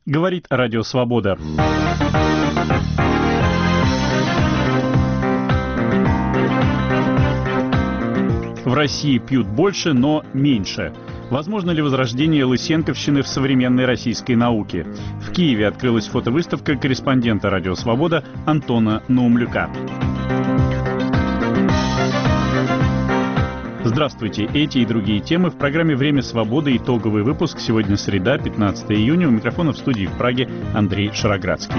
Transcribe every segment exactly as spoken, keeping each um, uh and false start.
говорит Радио Свобода. В России пьют больше, но меньше. Возможно ли возрождение лысенковщины в современной российской науке? В Киеве открылась фотовыставка корреспондента «Радио Свобода» Антона Наумлюка. Здравствуйте! Эти и другие темы в программе «Время свободы». Итоговый выпуск. Сегодня среда, пятнадцатое июня. У микрофона в студии в Праге Андрей Шароградский.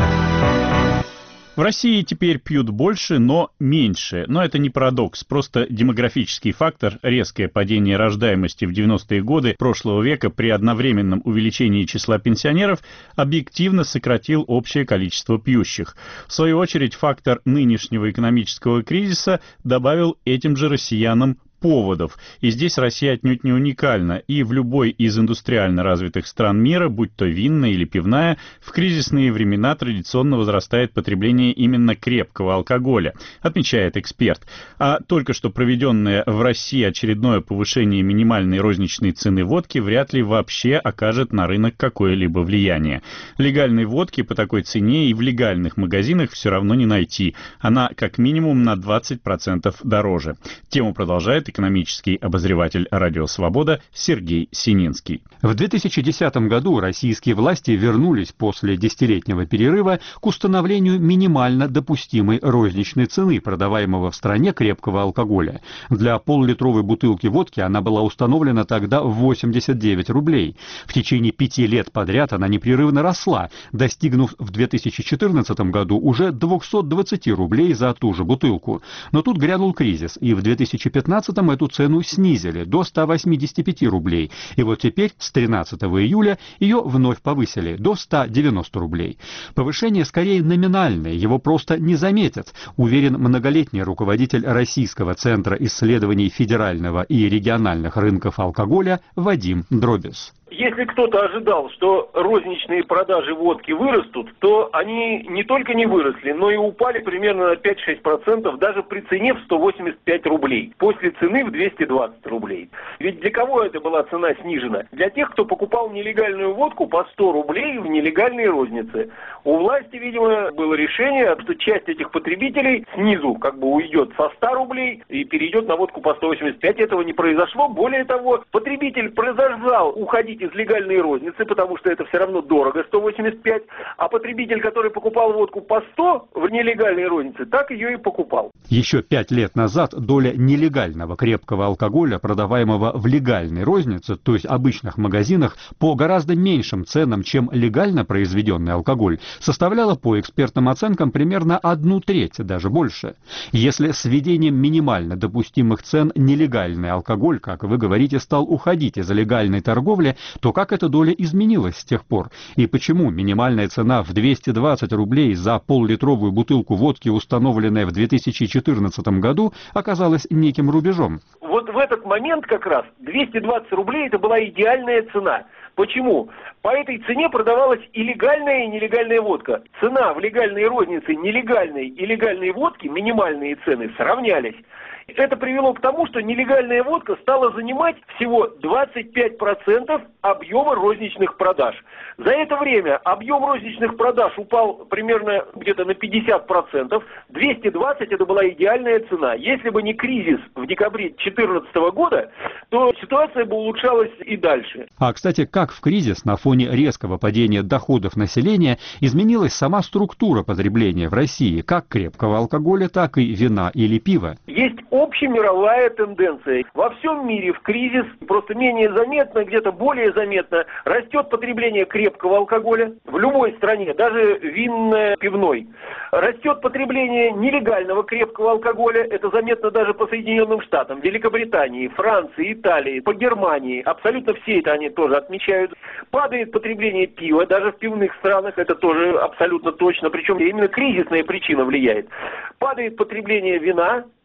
В России теперь пьют больше, но меньше. Но это не парадокс, просто демографический фактор. Резкое падение рождаемости в девяностые годы прошлого века при одновременном увеличении числа пенсионеров объективно сократил общее количество пьющих. В свою очередь, фактор нынешнего экономического кризиса добавил этим же россиянам поводов. И здесь Россия отнюдь не уникальна. И в любой из индустриально развитых стран мира, будь то винная или пивная, в кризисные времена традиционно возрастает потребление именно крепкого алкоголя, отмечает эксперт. А только что проведенное в России очередное повышение минимальной розничной цены водки вряд ли вообще окажет на рынок какое-либо влияние. Легальной водки по такой цене и в легальных магазинах все равно не найти. Она как минимум на двадцать процентов дороже. Тему продолжает экономический обозреватель «Радио Свобода» Сергей Сининский. В две тысячи десятом году российские власти вернулись после десятилетнего перерыва к установлению минимально допустимой розничной цены продаваемого в стране крепкого алкоголя. Для полулитровой бутылки водки она была установлена тогда в восемьдесят девять рублей. В течение пяти лет подряд она непрерывно росла, достигнув в две тысячи четырнадцатом году уже двухсот двадцати рублей за ту же бутылку. Но тут грянул кризис, и в две тысячи пятнадцатом эту цену снизили до ста восьмидесяти пяти рублей. И вот теперь, с тринадцатого июля, ее вновь повысили до ста девяноста рублей. Повышение скорее номинальное, его просто не заметят, уверен многолетний руководитель Российского центра исследований федерального и региональных рынков алкоголя Вадим Дробис. Если кто-то ожидал, что розничные продажи водки вырастут, то они не только не выросли, но и упали примерно на пять-шесть процентов даже при цене в сто восемьдесят пять рублей, после цены в двести двадцать рублей. Ведь для кого это была цена снижена? Для тех, кто покупал нелегальную водку по сто рублей в нелегальной рознице. У власти, видимо, было решение, что часть этих потребителей снизу как бы уйдет со ста рублей и перейдет на водку по сто восемьдесят пять. Этого не произошло. Более того, потребитель продолжал уходить из легальной розницы, потому что это все равно дорого, сто восемьдесят пять, а потребитель, который покупал водку по сто в нелегальной рознице, так ее и покупал. Еще пять лет назад доля нелегального крепкого алкоголя, продаваемого в легальной рознице, то есть обычных магазинах, по гораздо меньшим ценам, чем легально произведенный алкоголь, составляла по экспертным оценкам примерно одну треть, даже больше. Если с введением минимально допустимых цен нелегальный алкоголь, как вы говорите, стал уходить из легальной торговли, то как эта доля изменилась с тех пор? И почему минимальная цена в двести двадцать рублей за пол-литровую бутылку водки, установленная в две тысячи четырнадцатом году, оказалась неким рубежом? Вот в этот момент как раз двести двадцать рублей это была идеальная цена. Почему? По этой цене продавалась и легальная, и нелегальная водка. Цена в легальной рознице нелегальной и легальной водки, минимальные цены, сравнялись. Это привело к тому, что нелегальная водка стала занимать всего двадцать пять процентов объема розничных продаж. За это время объем розничных продаж упал примерно где-то на пятьдесят процентов. двести двадцать это была идеальная цена. Если бы не кризис в декабре две тысячи четырнадцатого года, то ситуация бы улучшалась и дальше. А, кстати, как в кризис на фоне резкого падения доходов населения изменилась сама структура потребления в России, как крепкого алкоголя, так и вина или пива? Есть общемировая тенденция. Во всем мире в кризис просто менее заметно, где-то более заметно растет потребление крепкого алкоголя в любой стране, даже винной, пивной. Растет потребление нелегального крепкого алкоголя, это заметно даже по Соединенным Штатам, Великобритании, Франции, Италии, по Германии. Абсолютно все это они тоже отмечают. Падает потребление пива, даже в пивных странах, это тоже абсолютно точно, причем именно кризисная причина влияет. Падает потребление вина,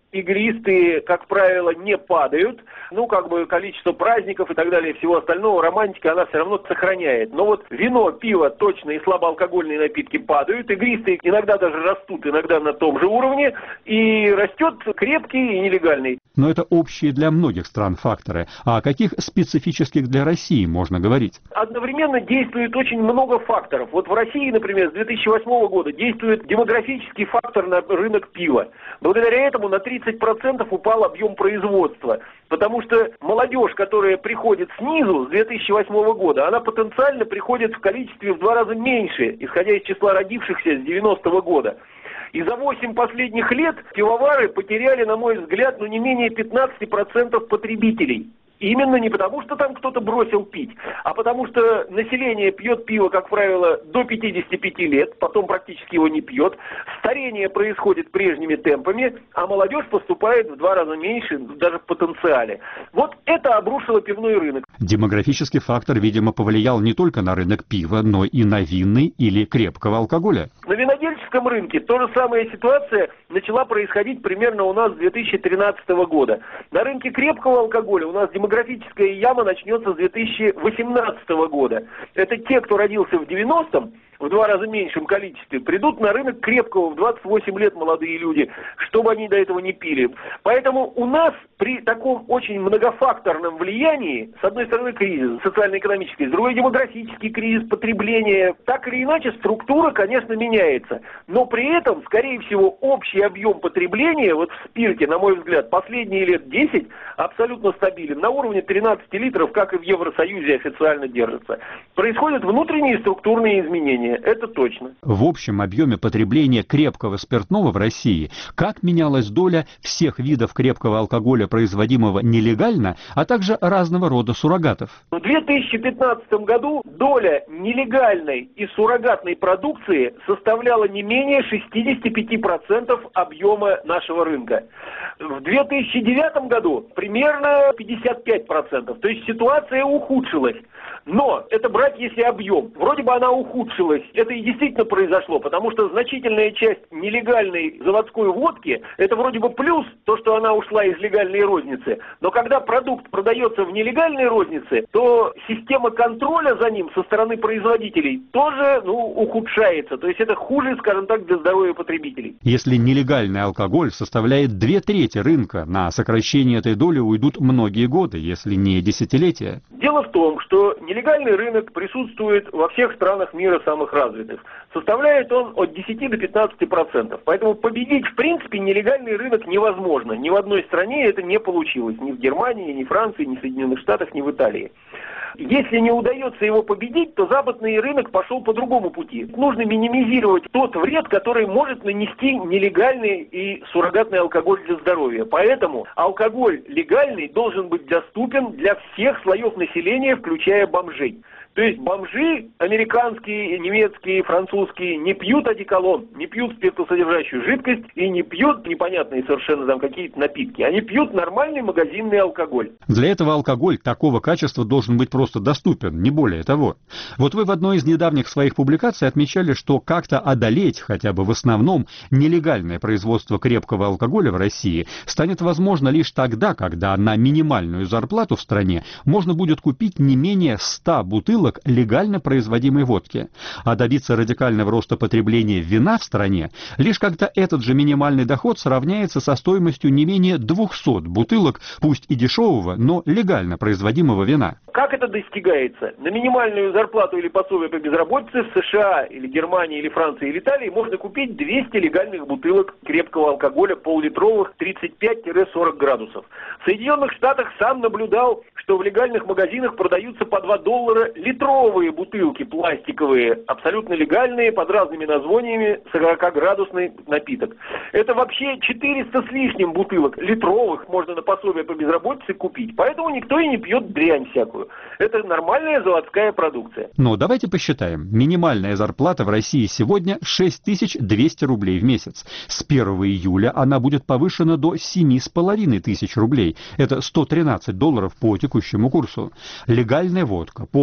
игристые, как правило, не падают. Ну, как бы количество праздников и так далее, всего остального, романтика, она все равно сохраняет. Но вот вино, пиво точно и слабоалкогольные напитки падают. Игристые иногда даже растут, иногда на том же уровне. И растет крепкий и нелегальный. Но это общие для многих стран факторы. А о каких специфических для России можно говорить? Одновременно действует очень много факторов. Вот в России, например, с две тысячи восьмого года действует демографический фактор на рынок пива. Благодаря этому на тридцать процентов упал объем производства. Потому что молодежь, которая приходит снизу с две тысячи восьмого года, она потенциально приходит в количестве в два раза меньше, исходя из числа родившихся с девяностого года. И за восемь последних лет пивовары потеряли, на мой взгляд, ну не менее пятнадцати процентов потребителей. Именно не потому, что там кто-то бросил пить, а потому что население пьет пиво, как правило, до пятидесяти пяти лет, потом практически его не пьет. Старение происходит прежними темпами, а молодежь поступает в два раза меньше, даже в потенциале. Вот это обрушило пивной рынок. Демографический фактор, видимо, повлиял не только на рынок пива, но и на винный или крепкого алкоголя. На винодельческом рынке то же самая ситуация начала происходить примерно у нас с две тысячи тринадцатого года. На рынке крепкого алкоголя у нас демографическая Демографическая яма начнется с две тысячи восемнадцатого года. Это те, кто родился в девяностом, в два раза меньшем количестве, придут на рынок крепкого в двадцать восемь лет молодые люди, чтобы они до этого не пили. Поэтому у нас при таком очень многофакторном влиянии, с одной стороны кризис социально-экономический, с другой демографический кризис, потребление, так или иначе структура, конечно, меняется. Но при этом, скорее всего, общий объем потребления вот в спирте, на мой взгляд, последние лет десять абсолютно стабилен. На уровне тринадцати литров, как и в Евросоюзе официально держится. Происходят внутренние структурные изменения. Это точно. В общем объеме потребления крепкого спиртного в России как менялась доля всех видов крепкого алкоголя, производимого нелегально, а также разного рода суррогатов? В две тысячи пятнадцатом году доля нелегальной и суррогатной продукции составляла не менее шестидесяти пяти процентов объема нашего рынка. В две тысячи девятом году примерно пятьдесят пять процентов. То есть ситуация ухудшилась. Но это брать, если объем. Вроде бы она ухудшилась. Это и действительно произошло, потому что значительная часть нелегальной заводской водки, это вроде бы плюс, то, что она ушла из легальной розницы. Но когда продукт продается в нелегальной рознице, то система контроля за ним со стороны производителей тоже, ну, ухудшается. То есть это хуже, скажем так, для здоровья потребителей. Если нелегальный алкоголь составляет две трети рынка, на сокращение этой доли уйдут многие годы, если не десятилетия. Дело в том, что нелегальный рынок присутствует во всех странах мира самых развитых. Составляет он от десяти до пятнадцати процентов. Поэтому победить, в принципе, нелегальный рынок невозможно. Ни в одной стране это не получилось. Ни в Германии, ни в Франции, ни в Соединенных Штатах, ни в Италии. Если не удается его победить, то западный рынок пошел по другому пути. Нужно минимизировать тот вред, который может нанести нелегальный и суррогатный алкоголь для здоровья. Поэтому алкоголь легальный должен быть доступен для всех слоев населения, включая бомжей. То есть бомжи американские, немецкие, французские не пьют одеколон, не пьют спиртосодержащую жидкость и не пьют непонятные совершенно там какие-то напитки. Они пьют нормальный магазинный алкоголь. Для этого алкоголь такого качества должен быть просто доступен, не более того. Вот вы в одной из недавних своих публикаций отмечали, что как-то одолеть хотя бы в основном нелегальное производство крепкого алкоголя в России станет возможно лишь тогда, когда на минимальную зарплату в стране можно будет купить не менее ста бутылок легально производимой водки, а добиться радикального роста потребления вина в стране лишь когда этот же минимальный доход сравняется со стоимостью не менее двухсот бутылок, пусть и дешевого, но легально производимого вина. Как это достигается? На минимальную зарплату или пособие по безработице в США, или Германии, или Франции, или Италии можно купить двести легальных бутылок крепкого алкоголя полулитровых тридцать пять — сорок градусов. В Соединенных Штатах сам наблюдал, что в легальных магазинах продаются по два доллара литровые бутылки пластиковые, абсолютно легальные, под разными названиями, сорокаградусный напиток. Это вообще четыреста с лишним бутылок литровых можно на пособие по безработице купить. Поэтому никто и не пьет дрянь всякую. Это нормальная заводская продукция. Но давайте посчитаем. Минимальная зарплата в России сегодня шесть тысяч двести рублей в месяц. С первого июля она будет повышена до семи с половиной тысяч рублей. Это сто тринадцать долларов по текущему курсу. Легальная водка, по вашим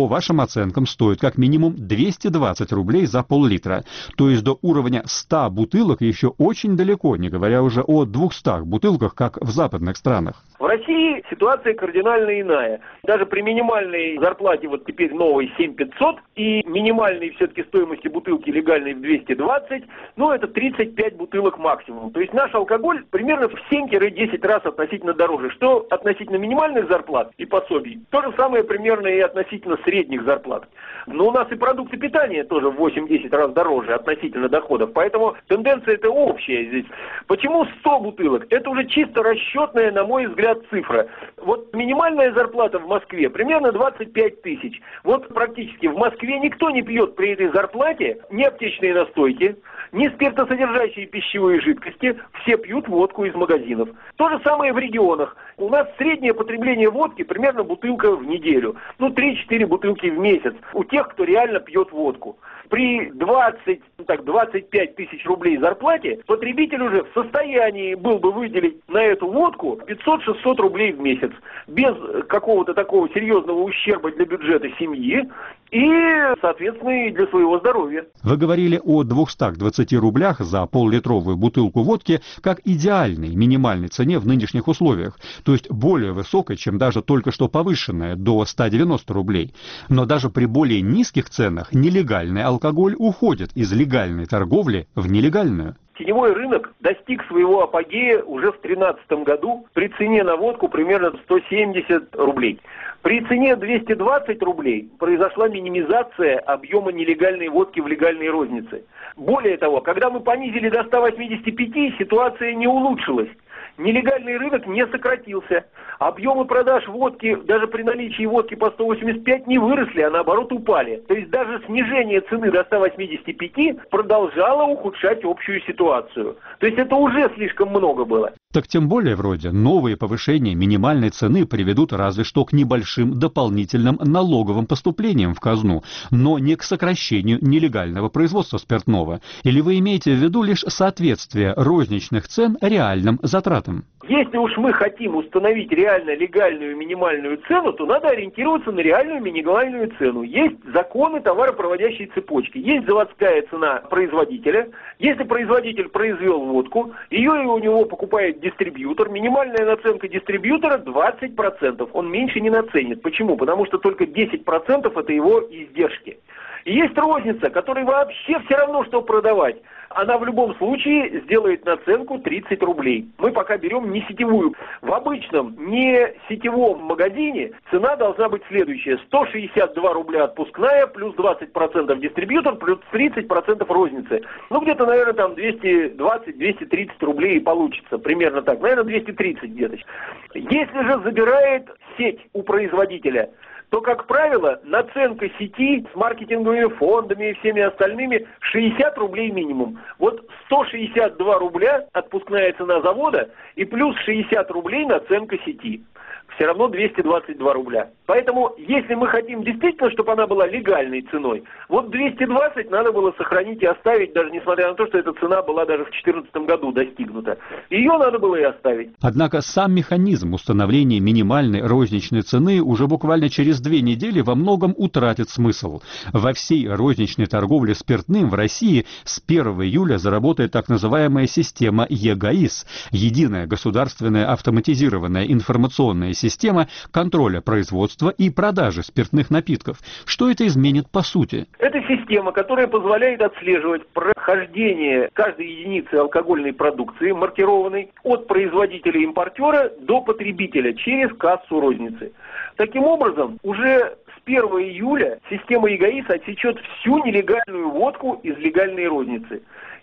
оценкам, стоит как минимум двести двадцать рублей за пол-литра. То есть до уровня ста бутылок еще очень далеко, не говоря уже о двухстах бутылках, как в западных странах. В России ситуация кардинально иная. Даже при минимальной зарплате, вот теперь новой семь тысяч пятьсот, и минимальной все-таки стоимости бутылки легальной в двести двадцать, ну это тридцать пять бутылок максимум. То есть наш алкоголь примерно в семь-десять раз относительно дороже. Что относительно минимальных зарплат и пособий, то же самое примерно и относительно средних зарплат. Но у нас и продукты питания тоже в восемь-десять раз дороже относительно доходов. Поэтому тенденция это общая здесь. Почему сто бутылок? Это уже чисто расчетная, на мой взгляд, цифра. Вот минимальная зарплата в Москве примерно двадцать пять тысяч. Вот практически в Москве никто не пьет при этой зарплате ни аптечные настойки, ни спиртосодержащие пищевые жидкости. Все пьют водку из магазинов. То же самое в регионах. У нас среднее потребление водки примерно бутылка в неделю. Ну, три-четыре бутылки в месяц. У тех, кто реально пьет водку. При двадцати, ну так, двадцати пяти тысяч рублей зарплате потребитель уже в состоянии был бы выделить на эту водку пятьсот-шестьсот рублей в месяц. Без какого-то такого серьезного ущерба для бюджета семьи и, соответственно, и для своего здоровья. Вы говорили о двухстах двадцати рублях за пол-литровую бутылку водки как идеальной минимальной цене в нынешних условиях, то есть более высокой, чем даже только что повышенная до ста девяноста рублей. Но даже при более низких ценах нелегальный алкоголь уходит из легальной торговли в нелегальную. Теневой рынок достиг своего апогея уже в две тысячи тринадцатом году при цене на водку примерно сто семьдесят рублей. При цене двести двадцать рублей произошла минимизация объема нелегальной водки в легальной рознице. Более того, когда мы понизили до ста восьмидесяти пяти, ситуация не улучшилась. Нелегальный рынок не сократился. Объемы продаж водки, даже при наличии водки по сто восемьдесят пять, не выросли, а наоборот упали. То есть даже снижение цены до ста восьмидесяти пяти продолжало ухудшать общую ситуацию. То есть это уже слишком много было. Так тем более вроде новые повышения минимальной цены приведут разве что к небольшим дополнительным налоговым поступлениям в казну, но не к сокращению нелегального производства спиртного. Или вы имеете в виду лишь соответствие розничных цен реальным затратам? Если уж мы хотим установить реально легальную минимальную цену, то надо ориентироваться на реальную минимальную цену. Есть законы товаропроводящей цепочки, есть заводская цена производителя. Если производитель произвел водку, ее и у него покупает дистрибьютор, минимальная наценка дистрибьютора двадцать процентов. Он меньше не наценит. Почему? Потому что только десять процентов это его издержки. И есть розница, которой вообще все равно, что продавать. Она в любом случае сделает наценку тридцать рублей. Мы пока берем не сетевую. В обычном не сетевом магазине цена должна быть следующая. сто шестьдесят два рубля отпускная, плюс двадцать процентов дистрибьютор, плюс тридцать процентов розницы. Ну, где-то, наверное, там двести двадцать - двести тридцать рублей и получится. Примерно так. Наверное, двести тридцать где-то. Если же забирает сеть у производителя, то, как правило, наценка сети с маркетинговыми фондами и всеми остальными шестьдесят рублей минимум. Вот сто шестьдесят два рубля отпускная цена завода и плюс шестьдесят рублей наценка сети. Все равно двести двадцать два рубля. Поэтому, если мы хотим действительно, чтобы она была легальной ценой, вот двести двадцать надо было сохранить и оставить, даже несмотря на то, что эта цена была даже в две тысячи четырнадцатом году достигнута. Ее надо было и оставить. Однако сам механизм установления минимальной розничной цены уже буквально через две недели во многом утратит смысл. Во всей розничной торговле спиртным в России с первого июля заработает так называемая система ЕГАИС – единая государственная автоматизированная информационная система контроля производства и продажи спиртных напитков. Что это изменит по сути? Это система, которая позволяет отслеживать прохождение каждой единицы алкогольной продукции, маркированной, от производителя-импортера до потребителя через кассу розницы. Таким образом, уже с первого июля система ЕГАИС отсечет всю нелегальную водку из легальной розницы.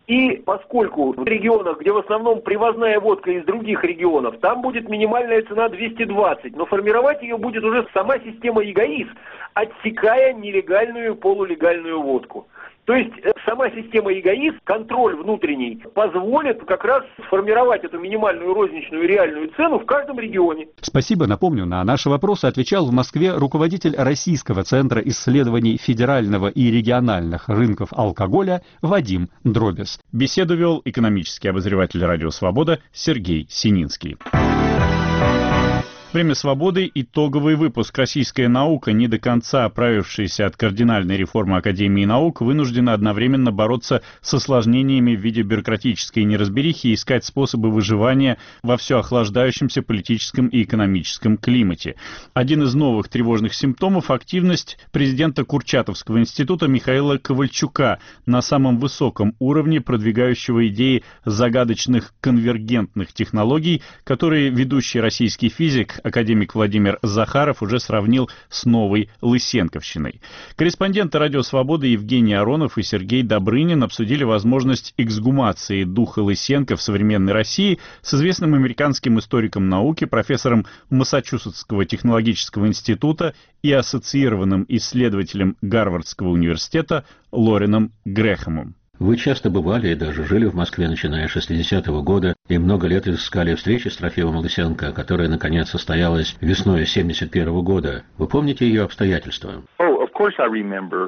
И поскольку в регионах, где в основном привозная водка из других регионов, там будет минимальная цена двести двадцать, но формировать ее будет уже сама система ЕГАИС, отсекая нелегальную полулегальную водку. То есть сама система ЕГАИС, контроль внутренний, позволит как раз сформировать эту минимальную розничную реальную цену в каждом регионе. Спасибо. Напомню, на наши вопросы отвечал в Москве руководитель Российского центра исследований федерального и региональных рынков алкоголя Вадим Дробис. Беседу вел экономический обозреватель «Радио Свобода» Сергей Сининский. Время свободы. Итоговый выпуск. Российская наука, не до конца оправившаяся от кардинальной реформы Академии наук, вынуждена одновременно бороться с осложнениями в виде бюрократической неразберихи и искать способы выживания во все охлаждающемся политическом и экономическом климате. Один из новых тревожных симптомов — активность президента Курчатовского института Михаила Ковальчука на самом высоком уровне, продвигающего идеи загадочных конвергентных технологий, которые ведущий российский физик академик Владимир Захаров уже сравнил с новой лысенковщиной. Корреспонденты «Радио Свобода» Евгений Аронов и Сергей Добрынин обсудили возможность эксгумации духа Лысенко в современной России с известным американским историком науки, профессором Массачусетского технологического института и ассоциированным исследователем Гарвардского университета Лореном Грэхэмом. Вы часто бывали и даже жили в Москве, начиная с шестидесятого года, и много лет искали встречи с Трофимом Лысенко, которая, наконец, состоялась весной семьдесят первого года. Вы помните ее обстоятельства? Oh, of course I remember.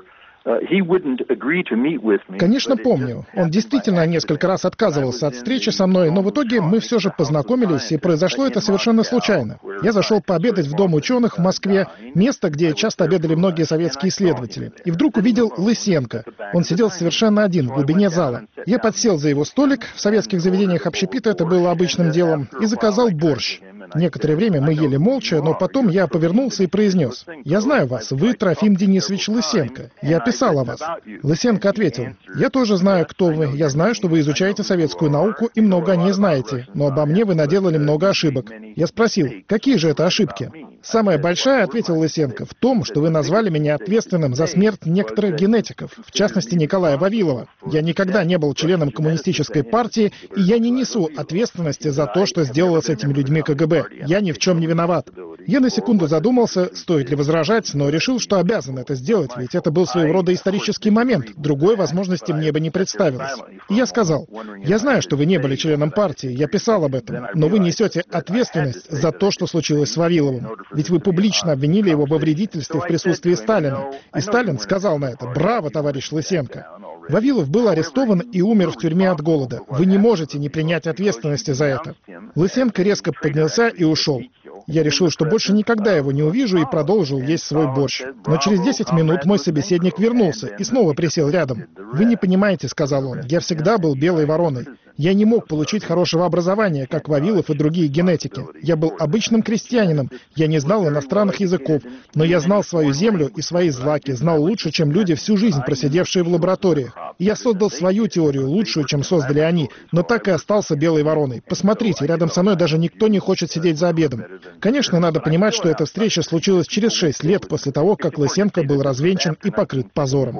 Конечно, помню. Он действительно несколько раз отказывался от встречи со мной, но в итоге мы все же познакомились, и произошло это совершенно случайно. Я зашел пообедать в Дом ученых в Москве, место, где часто обедали многие советские исследователи, и вдруг увидел Лысенко. Он сидел совершенно один в глубине зала. Я подсел за его столик, в советских заведениях общепита это было обычным делом, и заказал борщ. Некоторое время мы ели молча, но потом я повернулся и произнес: «Я знаю вас, вы Трофим Денисович Лысенко. Я писал о вас». Лысенко ответил: «Я тоже знаю, кто вы. Я знаю, что вы изучаете советскую науку и много о ней знаете, но обо мне вы наделали много ошибок». Я спросил: «Какие же это ошибки?» «Самая большая, — ответил Лысенко, — в том, что вы назвали меня ответственным за смерть некоторых генетиков, в частности Николая Вавилова. Я никогда не был членом коммунистической партии, и я не несу ответственности за то, что сделала с этими людьми ка гэ бэ. Я ни в чем не виноват». Я на секунду задумался, стоит ли возражать, но решил, что обязан это сделать, ведь это был своего рода исторический момент, другой возможности мне бы не представилось. И я сказал: «Я знаю, что вы не были членом партии, я писал об этом, но вы несете ответственность за то, что случилось с Вавиловым. Ведь вы публично обвинили его во вредительстве в присутствии Сталина». И Сталин сказал на это: «Браво, товарищ Лысенко». Вавилов был арестован и умер в тюрьме от голода. Вы не можете не принять ответственности за это. Лысенко резко поднялся и ушел. Я решил, что больше никогда его не увижу, и продолжил есть свой борщ. Но через десять минут мой собеседник вернулся и снова присел рядом. «Вы не понимаете, — сказал он, — я всегда был белой вороной. Я не мог получить хорошего образования, как Вавилов и другие генетики. Я был обычным крестьянином, я не знал иностранных языков, но я знал свою землю и свои злаки, знал лучше, чем люди, всю жизнь просидевшие в лабораториях. И я создал свою теорию, лучшую, чем создали они, но так и остался белой вороной. Посмотрите, рядом со мной даже никто не хочет сидеть за обедом». Конечно, надо понимать, что эта встреча случилась через шесть лет после того, как Лысенко был развенчан и покрыт позором.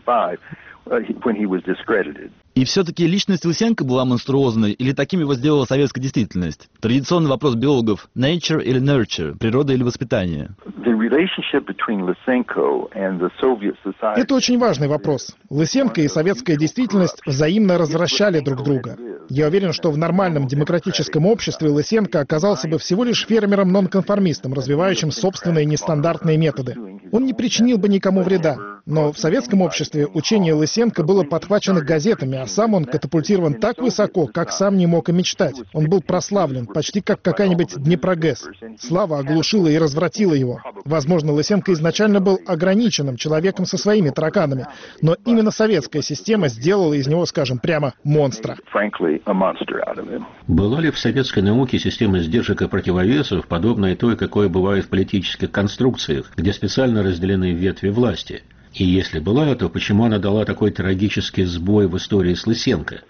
И все-таки личность Лысенко была монструозной, или таким его сделала советская действительность? Традиционный вопрос биологов: nature или nurture, природа или воспитание? Это очень важный вопрос. Лысенко и советская действительность взаимно развращали друг друга. Я уверен, что в нормальном демократическом обществе Лысенко оказался бы всего лишь фермером-нонконформистом, развивающим собственные нестандартные методы. Он не причинил бы никому вреда. Но в советском обществе учение Лысенко было подхвачено газетами, а сам он катапультирован так высоко, как сам не мог и мечтать. Он был прославлен, почти как какая-нибудь Днепрогэс. Слава оглушила и развратила его. Возможно, Лысенко изначально был ограниченным человеком со своими тараканами, но именно советская система сделала из него, скажем, прямо монстра. Была ли в советской науке система сдержек и противовесов, подобная той, какой бывает в политических конструкциях, где специально разделены ветви власти? И если была, то почему она дала такой трагический сбой в истории с Лысенко?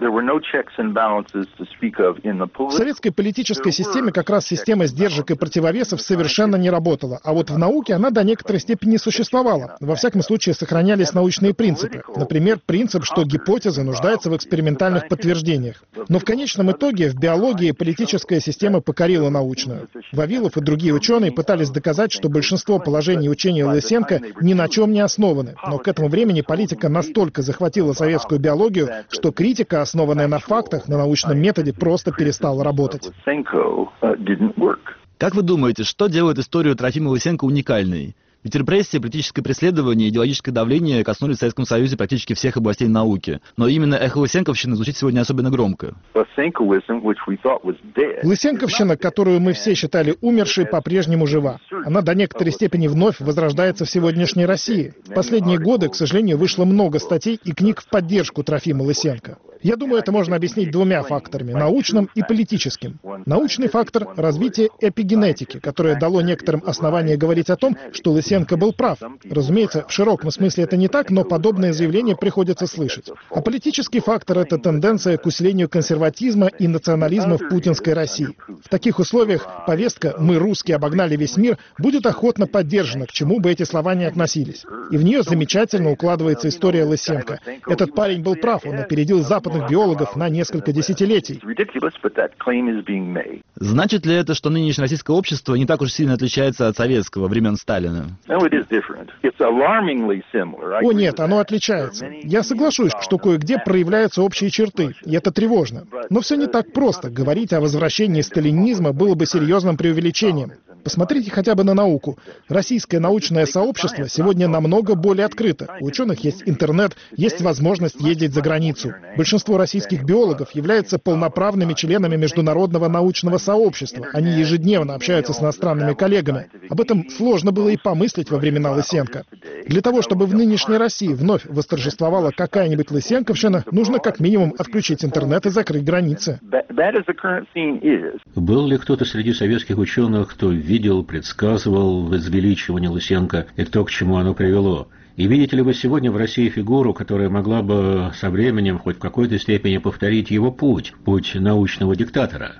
В советской политической системе как раз система сдержек и противовесов совершенно не работала, а вот в науке она до некоторой степени существовала. Во всяком случае, сохранялись научные принципы. Например, принцип, что гипотеза нуждается в экспериментальных подтверждениях. Но в конечном итоге в биологии политическая система покорила научную. Вавилов и другие ученые пытались доказать, что большинство положений учения Лысенко ни на чем не основаны. Но к этому времени политика настолько захватила советскую биологию, что критика, основанная на фактах, на научном методе, просто перестала работать. Как вы думаете, что делает историю Трофима Лысенко уникальной? Ведь репрессии, политическое преследование, идеологическое давление коснулись в Советском Союзе практически всех областей науки. Но именно эхо лысенковщины звучит сегодня особенно громко. Лысенковщина, которую мы все считали умершей, по-прежнему жива. Она до некоторой степени вновь возрождается в сегодняшней России. В последние годы, к сожалению, вышло много статей и книг в поддержку Трофима Лысенко. Я думаю, это можно объяснить двумя факторами – научным и политическим. Научный фактор – развитие эпигенетики, которое дало некоторым основания говорить о том, что Лысенко был прав. Разумеется, в широком смысле это не так, но подобные заявления приходится слышать. А политический фактор – это тенденция к усилению консерватизма и национализма в путинской России. В таких условиях повестка «мы, русские, обогнали весь мир» будет охотно поддержана, к чему бы эти слова ни относились. И в нее замечательно укладывается история Лысенко. Этот парень был прав, он опередил западных биологов на несколько десятилетий. Значит ли это, что нынешнее российское общество не так уж сильно отличается от советского времен Сталина? О нет, оно отличается. Я соглашусь, что кое-где проявляются общие черты, и это тревожно. Но все не так просто. Говорить о возвращении сталинизма было бы серьезным преувеличением. Посмотрите хотя бы на науку. Российское научное сообщество сегодня намного более открыто. У ученых есть интернет, есть возможность ездить за границу. Большинство российских биологов являются полноправными членами международного научного сообщества. Они ежедневно общаются с иностранными коллегами. Об этом сложно было и помыслить во времена Лысенко. Для того, чтобы в нынешней России вновь восторжествовала какая-нибудь Лысенковщина, нужно как минимум отключить интернет и закрыть границы. Был ли кто-то среди советских ученых, кто видел, предсказывал возвеличивание Лысенко и то, к чему оно привело? И видите ли вы сегодня в России фигуру, которая могла бы со временем хоть в какой-то степени повторить его путь, путь научного диктатора?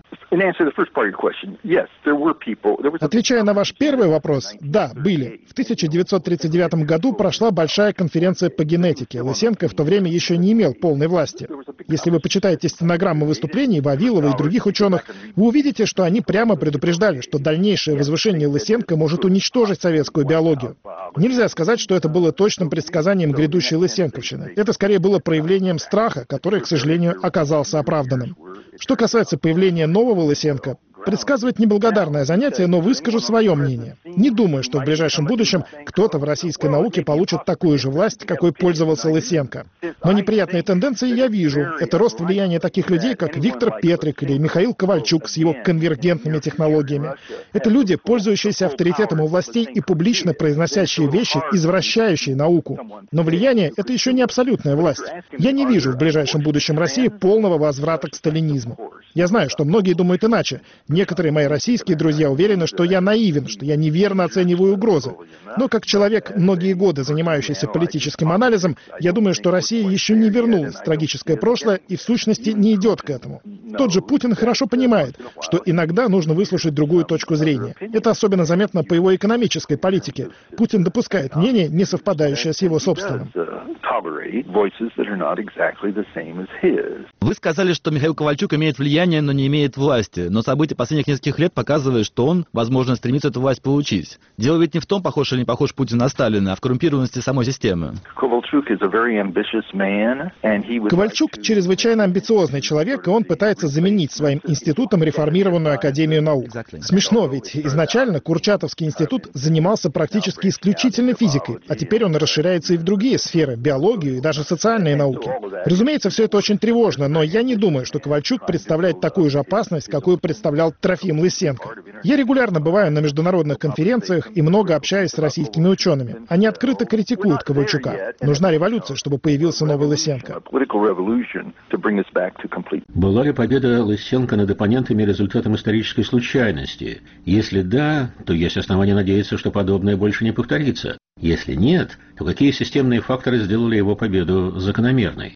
Отвечая на ваш первый вопрос, да, были. В тысяча девятьсот тридцать девятом году прошла большая конференция по генетике. Лысенко в то время еще не имел полной власти. Если вы почитаете стенограммы выступлений Вавилова и других ученых, вы увидите, что они прямо предупреждали, что дальнейшее возвышение Лысенко может уничтожить советскую биологию. Нельзя сказать, что это было точным предсказанием грядущей Лысенковщины. Это скорее было проявлением страха, который, к сожалению, оказался оправданным. Что касается появления нового Лысенко, предсказывать неблагодарное занятие, но выскажу свое мнение. Не думаю, что в ближайшем будущем кто-то в российской науке получит такую же власть, какой пользовался Лысенко. Но неприятные тенденции я вижу. Это рост влияния таких людей, как Виктор Петрик или Михаил Ковальчук с его конвергентными технологиями. Это люди, пользующиеся авторитетом у властей и публично произносящие вещи, извращающие науку. Но влияние — это еще не абсолютная власть. Я не вижу в ближайшем будущем России полного возврата к сталинизму. Я знаю, что многие думают иначе. Некоторые мои российские друзья уверены, что я наивен, что я неверно оцениваю угрозы. Но как человек, многие годы занимающийся политическим анализом, я думаю, что Россия еще не вернулась в трагическое прошлое и в сущности не идет к этому. Тот же Путин хорошо понимает, что иногда нужно выслушать другую точку зрения. Это особенно заметно по его экономической политике. Путин допускает мнение, не совпадающее с его собственным. Вы сказали, что Михаил Ковальчук имеет влияние, но не имеет власти. Но события последних нескольких лет показывают, что он, возможно, стремится эту власть получить. Дело ведь не в том, похож или не похож Путин на Сталина, а в коррумпированности самой системы. Ковальчук чрезвычайно амбициозный человек, и он пытается заменить своим институтом реформированную Академию наук. Смешно, ведь изначально Курчатовский институт занимался практически исключительно физикой, а теперь он расширяется и в другие сферы, биологию и даже социальные науки. Разумеется, все это очень тревожно, но я не думаю, что Ковальчук представляет такую же опасность, какую представлял Трофим Лысенко. Я регулярно бываю на международных конференциях и много общаюсь с российскими учеными. Они открыто критикуют Ковальчука. Нужна революция, чтобы появился новый Лысенко. Была ли победа Лысенко над оппонентами результатом исторической случайности? Если да, то есть основания надеяться, что подобное больше не повторится. Если нет, то какие системные факторы сделали его победу закономерной?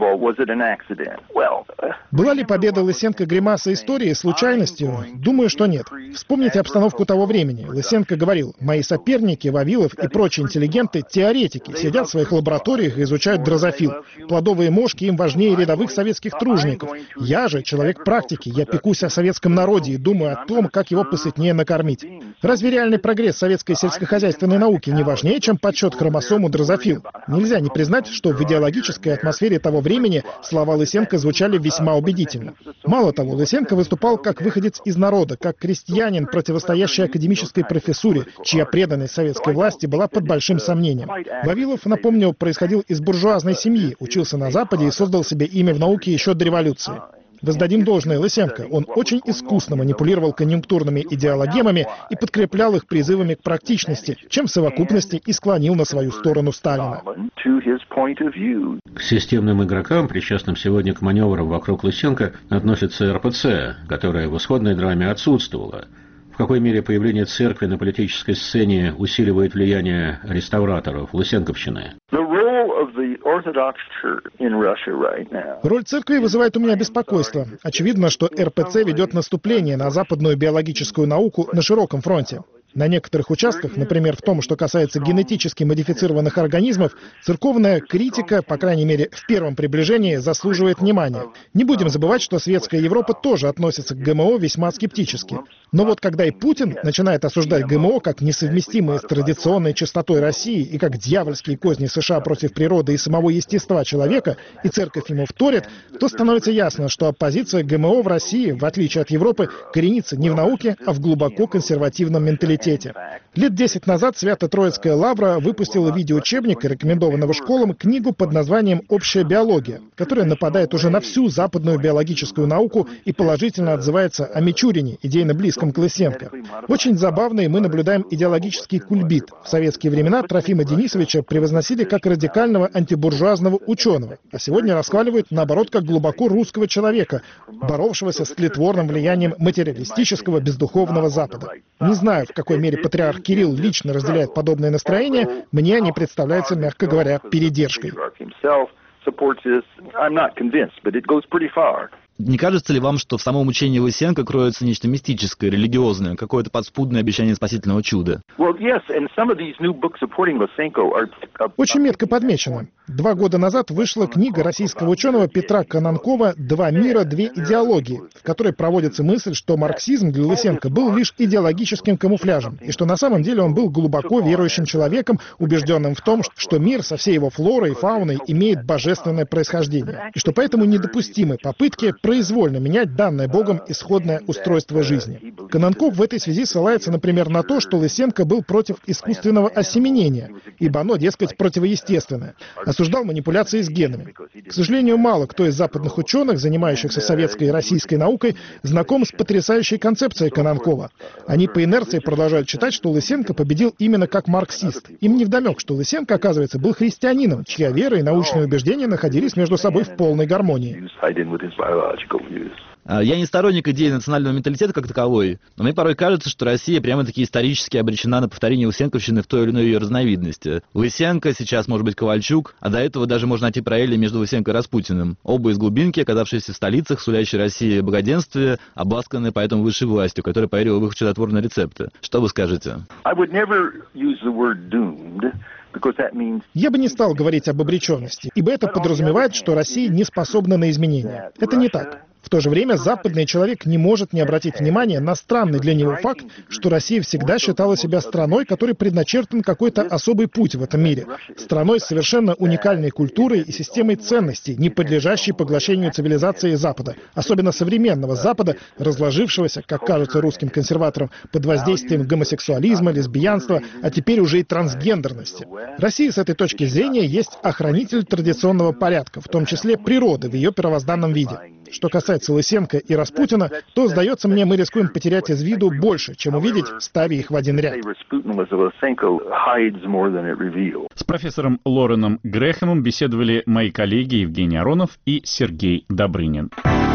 Была ли победа Лысенко гримаса истории случайностью? Думаю, что нет. Вспомните обстановку того времени. Лысенко говорил: мои соперники, Вавилов и прочие интеллигенты, теоретики, сидят в своих лабораториях и изучают дрозофил. Плодовые мошки им важнее рядовых советских тружеников. Я же человек практики, я пекусь о советском народе и думаю о том, как его посытнее накормить. Разве реальный прогресс советской сельскохозяйственной науки не важнее, чем подсчет хромосом лицо-мудрозофил. Нельзя не признать, что в идеологической атмосфере того времени слова Лысенко звучали весьма убедительно. Мало того, Лысенко выступал как выходец из народа, как крестьянин, противостоящий академической профессуре, чья преданность советской власти была под большим сомнением. Вавилов, напомню, происходил из буржуазной семьи, учился на Западе и создал себе имя в науке еще до революции. Воздадим должное Лысенко. Он очень искусно манипулировал конъюнктурными идеологемами и подкреплял их призывами к практичности, чем в совокупности и склонил на свою сторону Сталина. К системным игрокам, причастным сегодня к маневрам вокруг Лысенко, относится эр пэ цэ, которая в исходной драме отсутствовала. В какой мере появление церкви на политической сцене усиливает влияние реставраторов лысенковщины? Роль церкви вызывает у меня беспокойство. Очевидно, что эр пэ цэ ведет наступление на западную биологическую науку на широком фронте. На некоторых участках, например, в том, что касается генетически модифицированных организмов, церковная критика, по крайней мере, в первом приближении, заслуживает внимания. Не будем забывать, что светская Европа тоже относится к гэ эм о весьма скептически. Но вот когда и Путин начинает осуждать гэ эм о как несовместимые с традиционной чистотой России и как дьявольские козни США против природы и самого естества человека, и церковь ему вторит, то становится ясно, что оппозиция гэ эм о в России, в отличие от Европы, коренится не в науке, а в глубоко консервативном менталитете. Лет десять назад Свято-Троицкая лавра выпустила видеоучебник, рекомендованного школам, книгу под названием «Общая биология», которая нападает уже на всю западную биологическую науку и положительно отзывается о Мичурине, идейно близком к Лысенко. Очень забавно, и мы наблюдаем идеологический кульбит. В советские времена Трофима Денисовича превозносили как радикального антибуржуазного ученого, а сегодня расхваливают, наоборот, как глубоко русского человека, боровшегося с тлетворным влиянием материалистического бездуховного Запада. Не знаю, в какой В какой мере патриарх Кирилл лично разделяет подобное настроение, мне они представляются, мягко говоря, передержкой. Не кажется ли вам, что в самом учении Лысенко кроется нечто мистическое, религиозное, какое-то подспудное обещание спасительного чуда? Очень метко подмечено. Два года назад вышла книга российского ученого Петра Кононкова «Два мира, две идеологии», в которой проводится мысль, что марксизм для Лысенко был лишь идеологическим камуфляжем, и что на самом деле он был глубоко верующим человеком, убежденным в том, что мир со всей его флорой и фауной имеет божественное происхождение, и что поэтому недопустимы попытки произвольно менять данное Богом исходное устройство жизни. Кононков в этой связи ссылается, например, на то, что Лысенко был против искусственного осеменения, ибо оно, дескать, противоестественное. Осуждал манипуляции с генами. К сожалению, мало кто из западных ученых, занимающихся советской и российской наукой, знаком с потрясающей концепцией Кононкова. Они по инерции продолжают считать, что Лысенко победил именно как марксист. Им невдомек, что Лысенко, оказывается, был христианином, чья вера и научные убеждения находились между собой в полной гармонии. Я не сторонник идеи национального менталитета как таковой, но мне порой кажется, что Россия прямо-таки исторически обречена на повторение Лысенковщины в той или иной ее разновидности. Лысенко, сейчас может быть Ковальчук, а до этого даже можно найти параллели между Лысенко и Распутиным. Оба из глубинки, оказавшиеся в столицах, сулящие России благоденствие, обласканные поэтому высшей властью, которая поверила в их чудотворные рецепты. Что вы скажете? Я бы не стал говорить об обреченности, ибо это подразумевает, что Россия не способна на изменения. Это не так. В то же время западный человек не может не обратить внимания на странный для него факт, что Россия всегда считала себя страной, которой предначертан какой-то особый путь в этом мире. Страной с совершенно уникальной культурой и системой ценностей, не подлежащей поглощению цивилизации Запада, особенно современного Запада, разложившегося, как кажется русским консерваторам, под воздействием гомосексуализма, лесбиянства, а теперь уже и трансгендерности. Россия с этой точки зрения есть охранитель традиционного порядка, в том числе природы в ее первозданном виде. Что касается Лысенко и Распутина, то, сдается мне, мы рискуем потерять из виду больше, чем увидеть, ставя их в один ряд. С профессором Лореном Грэхэмом беседовали мои коллеги Евгений Аронов и Сергей Добрынин.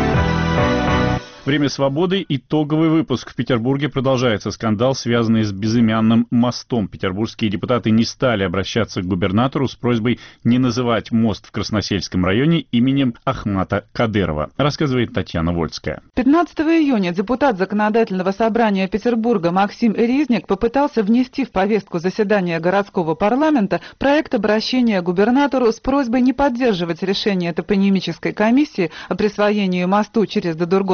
Время свободы. Итоговый выпуск. В Петербурге продолжается скандал, связанный с безымянным мостом. Петербургские депутаты не стали обращаться к губернатору с просьбой не называть мост в Красносельском районе именем Ахмата Кадырова, рассказывает Татьяна Вольская. пятнадцатого июня депутат Законодательного собрания Петербурга Максим Резник попытался внести в повестку заседания городского парламента проект обращения к губернатору с просьбой не поддерживать решение топонимической комиссии о присвоении мосту через Додурговский канал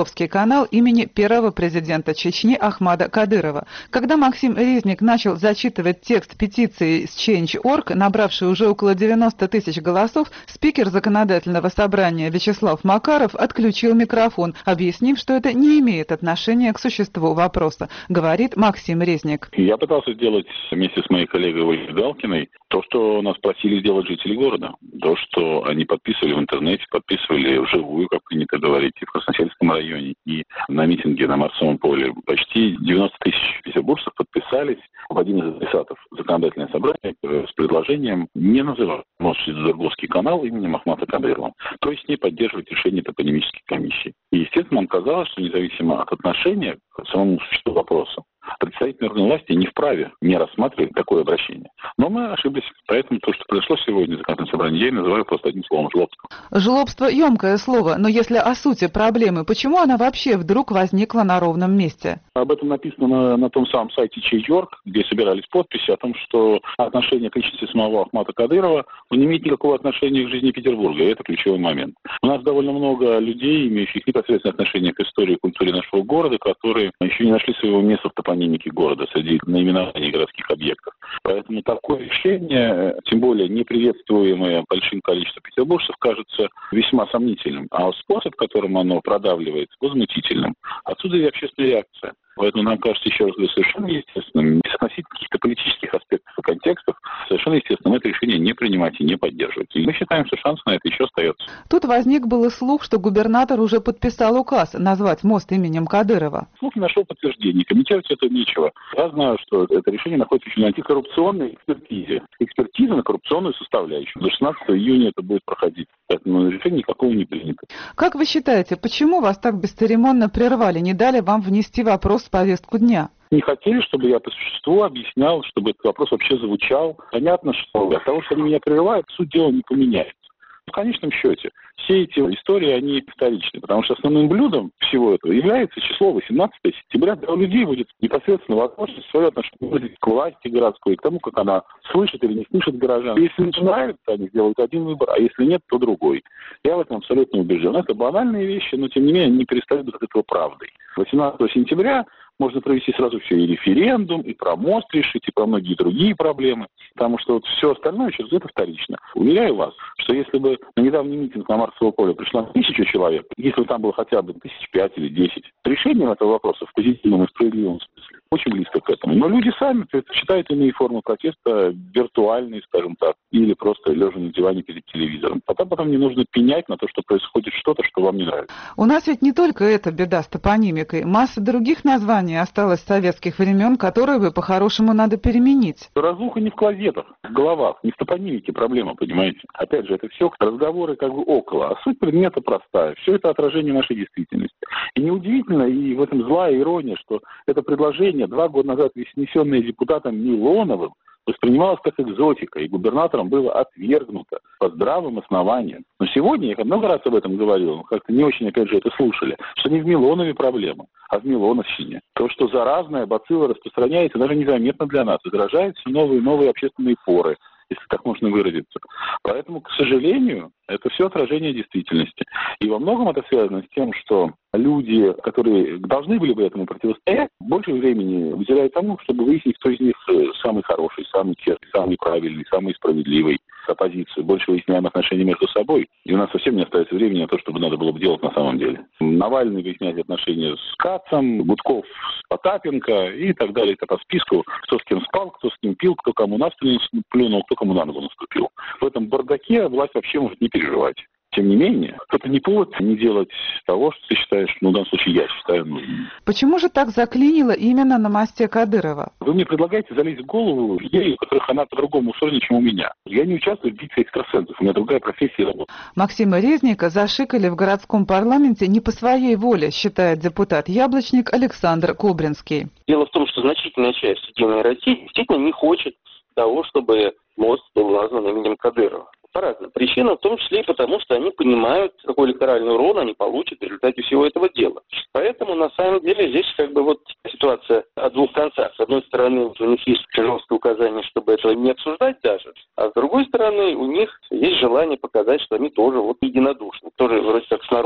канал имени первого президента Чечни Ахмада Кадырова. Когда Максим Резник начал зачитывать текст петиции с Change точка орг, набравшей уже около девяноста тысяч голосов, спикер законодательного собрания Вячеслав Макаров отключил микрофон, объяснив, что это не имеет отношения к существу вопроса, говорит Максим Резник. Я пытался сделать вместе с моей коллегой Ольгой Галкиной то, что нас просили сделать жители города. То, что они подписывали в интернете, подписывали вживую, как принято говорить, и в Красносельском районе, и на митинге на Марсовом поле. Почти девяносто тысяч петербуржцев подписались в один из адресатов законодательное собрание с предложением не называть Мосфиззорговский канал именем Ахмата Кадырова, то есть не поддерживать решение топонимической комиссии. И, естественно, нам казалось, что независимо от отношения к самому существу вопроса, представительные органы власти не вправе не рассматривать такое обращение. Но мы ошиблись. Поэтому то, что произошло сегодня в законодательном собрании, я и называю просто одним словом – жлобство. Жлобство – емкое слово, но если о сути проблемы, почему она вообще вдруг возникла на ровном месте? Об этом написано на, на том самом сайте Change точка орг, где собирались подписи о том, что отношение к личности самого Ахмата Кадырова не имеет никакого отношения к жизни Петербурга, и это ключевой момент. У нас довольно много людей, имеющих непосредственное отношение к истории и культуре нашего города, которые еще не нашли своего места в топонимике города среди наименований городских объектов. Поэтому такое решение, тем более не приветствуемое большим количеством петербуржцев, кажется весьма сомнительным, а способ, которым оно продавливает, возмутительным. Отсюда и общественная реакция. Поэтому нам кажется, еще раз говорю, совершенно естественным, без относительно каких-то политических аспектов и контекстов, совершенно естественно это решение не принимать и не поддерживать. И мы считаем, что шанс на это еще остается. Тут возник был и слух, что губернатор уже подписал указ назвать мост именем Кадырова. Слух не нашел подтверждения, комментировать это нечего. Я знаю, что это решение находится еще на антикоррупционной экспертизе. Экспертиза на коррупционную составляющую. До шестнадцатого июня это будет проходить. Поэтому решение никакого не принято. Как вы считаете, почему вас так бесцеремонно прервали, не дали вам внести вопрос в повестку дня? Не хотели, чтобы я по существу объяснял, чтобы этот вопрос вообще звучал. Понятно, что от того, что они меня прерывают, суть дела не поменяется. В конечном счете, все эти истории, они вторичны, потому что основным блюдом всего этого является число восемнадцатого сентября. Для людей будет непосредственно возможность свое отношение к власти городской, к тому, как она слышит или не слышит горожан. Если им нравится, они сделают один выбор, а если нет, то другой. Я в этом абсолютно убежден. Это банальные вещи, но тем не менее не перестают быть от этого правдой. восемнадцатого сентября можно провести сразу все и референдум, и про мост решить, и про многие другие проблемы. Потому что вот все остальное через это вторично. Уверяю вас, что если бы на недавний митинг на Марсово поле пришла тысяча человек, если бы там было хотя бы тысяч пять или десять, решением этого вопроса в позитивном и справедливом смысле очень близко к этому. Но люди сами предпочитают иные формы протеста, виртуальные, скажем так, или просто лежа на диване перед телевизором. Потом потом не нужно пенять на то, что происходит что-то, что вам не нравится. У нас ведь не только эта беда с топонимикой. Масса других названий осталось с советских времен, которые бы по-хорошему надо переменить. Разуха не в клозетах, в головах, не в топонимике проблема, понимаете? Опять же, это все разговоры как бы около, а суть предмета простая. Все это отражение нашей действительности. И неудивительно, и в этом злая ирония, что это предложение, два года назад внесенное депутатом Милоновым, воспринималось как экзотика, и губернатором было отвергнуто по здравым основаниям. Но сегодня, я много раз об этом говорил, но как-то не очень, опять же, это слушали, что не в Милонове проблема, а в Милоновщине. То, что заразная бацилла распространяется, даже незаметно для нас, и заражает все новые и новые общественные поры, если так можно выразиться. Поэтому, к сожалению, это все отражение действительности. И во многом это связано с тем, что люди, которые должны были бы этому противостоять, больше времени уделяют тому, чтобы выяснить, кто из них самый хороший, самый честный, самый правильный, самый справедливый с оппозицией. Больше выясняем отношения между собой. И у нас совсем не остается времени на то, чтобы надо было бы делать на самом деле. Навальный выясняет отношения с Кацем, Гудков с Потапенко и так далее. Это по списку, кто с кем спал, кто с кем пил, кто кому на спину плюнул, кто кому на ногу наступил. В этом бардаке власть вообще может не переживать. Тем не менее, это не повод не делать того, что ты считаешь, ну, в данном случае я считаю нужным. Почему же так заклинило именно на мосте Кадырова? Вы мне предлагаете залезть в голову ей, у которых она по-другому устроена, чем у меня. Я не участвую в битве экстрасенсов, у меня другая профессия работы. Максима Резника зашикали в городском парламенте не по своей воле, считает депутат Яблочник Александр Кобринский. Дело в том, что значительная часть Единой России действительно не хочет того, чтобы мост был назван именем Кадырова. По разным причинам, в том числе и потому, что они понимают, какой электоральный урон они получат в результате всего этого дела. Поэтому, на самом деле, здесь как бы вот ситуация о двух концах. С одной стороны, у них есть жесткое указание, чтобы этого не обсуждать даже, а с другой стороны, у них есть желание показать, что они тоже вот единодушны, тоже вроде как с народом.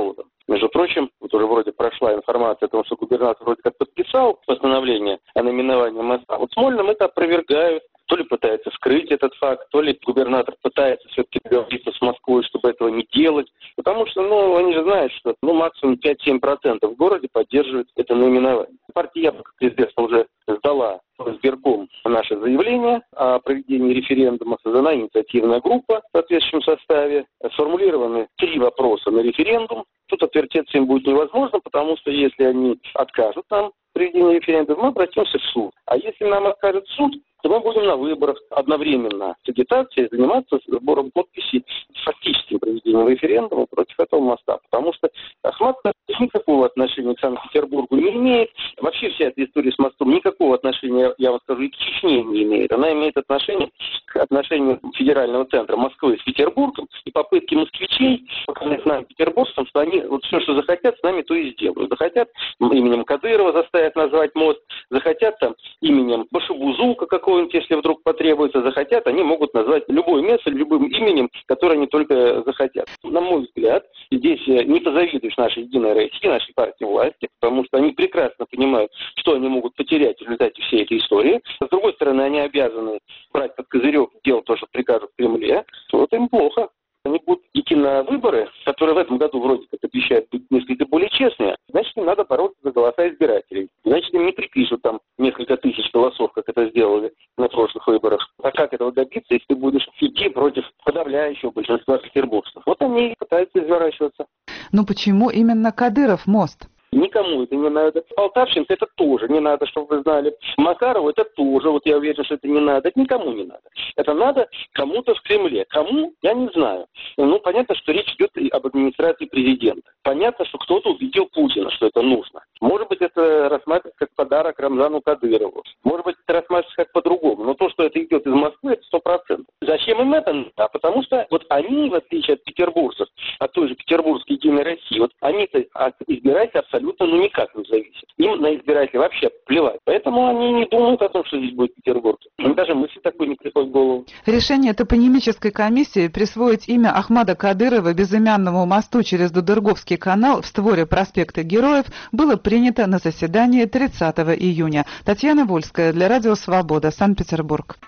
Между прочим, вот уже вроде прошла информация о том, что губернатор вроде как подписал постановление о наименовании моста. Вот в Смольном это опровергают. То ли пытается скрыть этот факт, то ли губернатор пытается все-таки договориться с Москвой, чтобы этого не делать. Потому что, ну, они же знают, что ну, максимум пять-семь процентов в городе поддерживают это наименование. Партия «Яблоко», как известно, уже сдала в избирком наше заявление о проведении референдума. Создана инициативная группа в соответствующем составе. Сформулированы три вопроса на референдум. Тут отвертеться им будет невозможно, потому что если они откажут нам в проведении референдума, мы обратимся в суд. А если нам откажет суд, то мы будем на выборах одновременно с агитацией заниматься сбором подписей с фактическим проведением референдума против этого моста. Потому что Ахмат никакого отношения к Санкт-Петербургу не имеет. Вообще вся эта история с мостом никакого отношения, я вам скажу, и к Чечне не имеет. Она имеет отношение к отношению федерального центра Москвы с Петербургом и попытки москвичей показать нам, петербуржцам, что они вот все, что захотят, с нами то и сделают. Захотят именем Кадырова заставят назвать мост, захотят там именем Башибузука какого-нибудь, если вдруг потребуется, захотят, они могут назвать любое место любым именем, которое они только захотят. На мой взгляд, здесь не позавидуешь нашей Единой России, нашей партии власти, потому что они прекрасно понимают, что они могут потерять в результате всей этой истории. С другой стороны, они обязаны брать под козырек, делать то, что прикажут в Кремле. Вот им плохо. Они будут идти на выборы, которые в этом году вроде как обещают быть несколько более честные, значит, им надо бороться за голоса избирателей. Значит, им не припишут там несколько тысяч голосов, как это сделали на прошлых выборах. А как этого добиться, если ты будешь идти против подавляющего большинства петербуржцев? Вот они и пытаются изворачиваться. Ну почему именно Кадыров мост? Никому это не надо. Полтавченко это тоже не надо, чтобы вы знали. Макарову это тоже, вот я уверен, что это не надо. Это никому не надо. Это надо кому-то в Кремле. Кому? Я не знаю. Ну, понятно, что речь идет и об администрации президента. Понятно, что кто-то убедил Путина, что это нужно. Может быть, это рассматривается как подарок Рамзану Кадырову. Может быть, это рассматривается как по-другому. Но то, что это идет из Москвы, это сто процентов. Зачем им это? А потому что вот они, в отличие от петербуржцев, от той же Петербургской Единой России, вот они-то от избирателей абсолютно ну никак не зависит. Им на избирателей вообще плевать. Поэтому они не думают о том, что здесь будет Петербург. Им даже мысли такой не приходит в голову. Решение топонимической комиссии присвоить имя Ахмада Кадырова безымянному мосту через Дудырговский канал в створе проспекта Героев было принято на заседании тридцатого июня. Татьяна Вольская для Радио Свобода, Санкт-Петербург.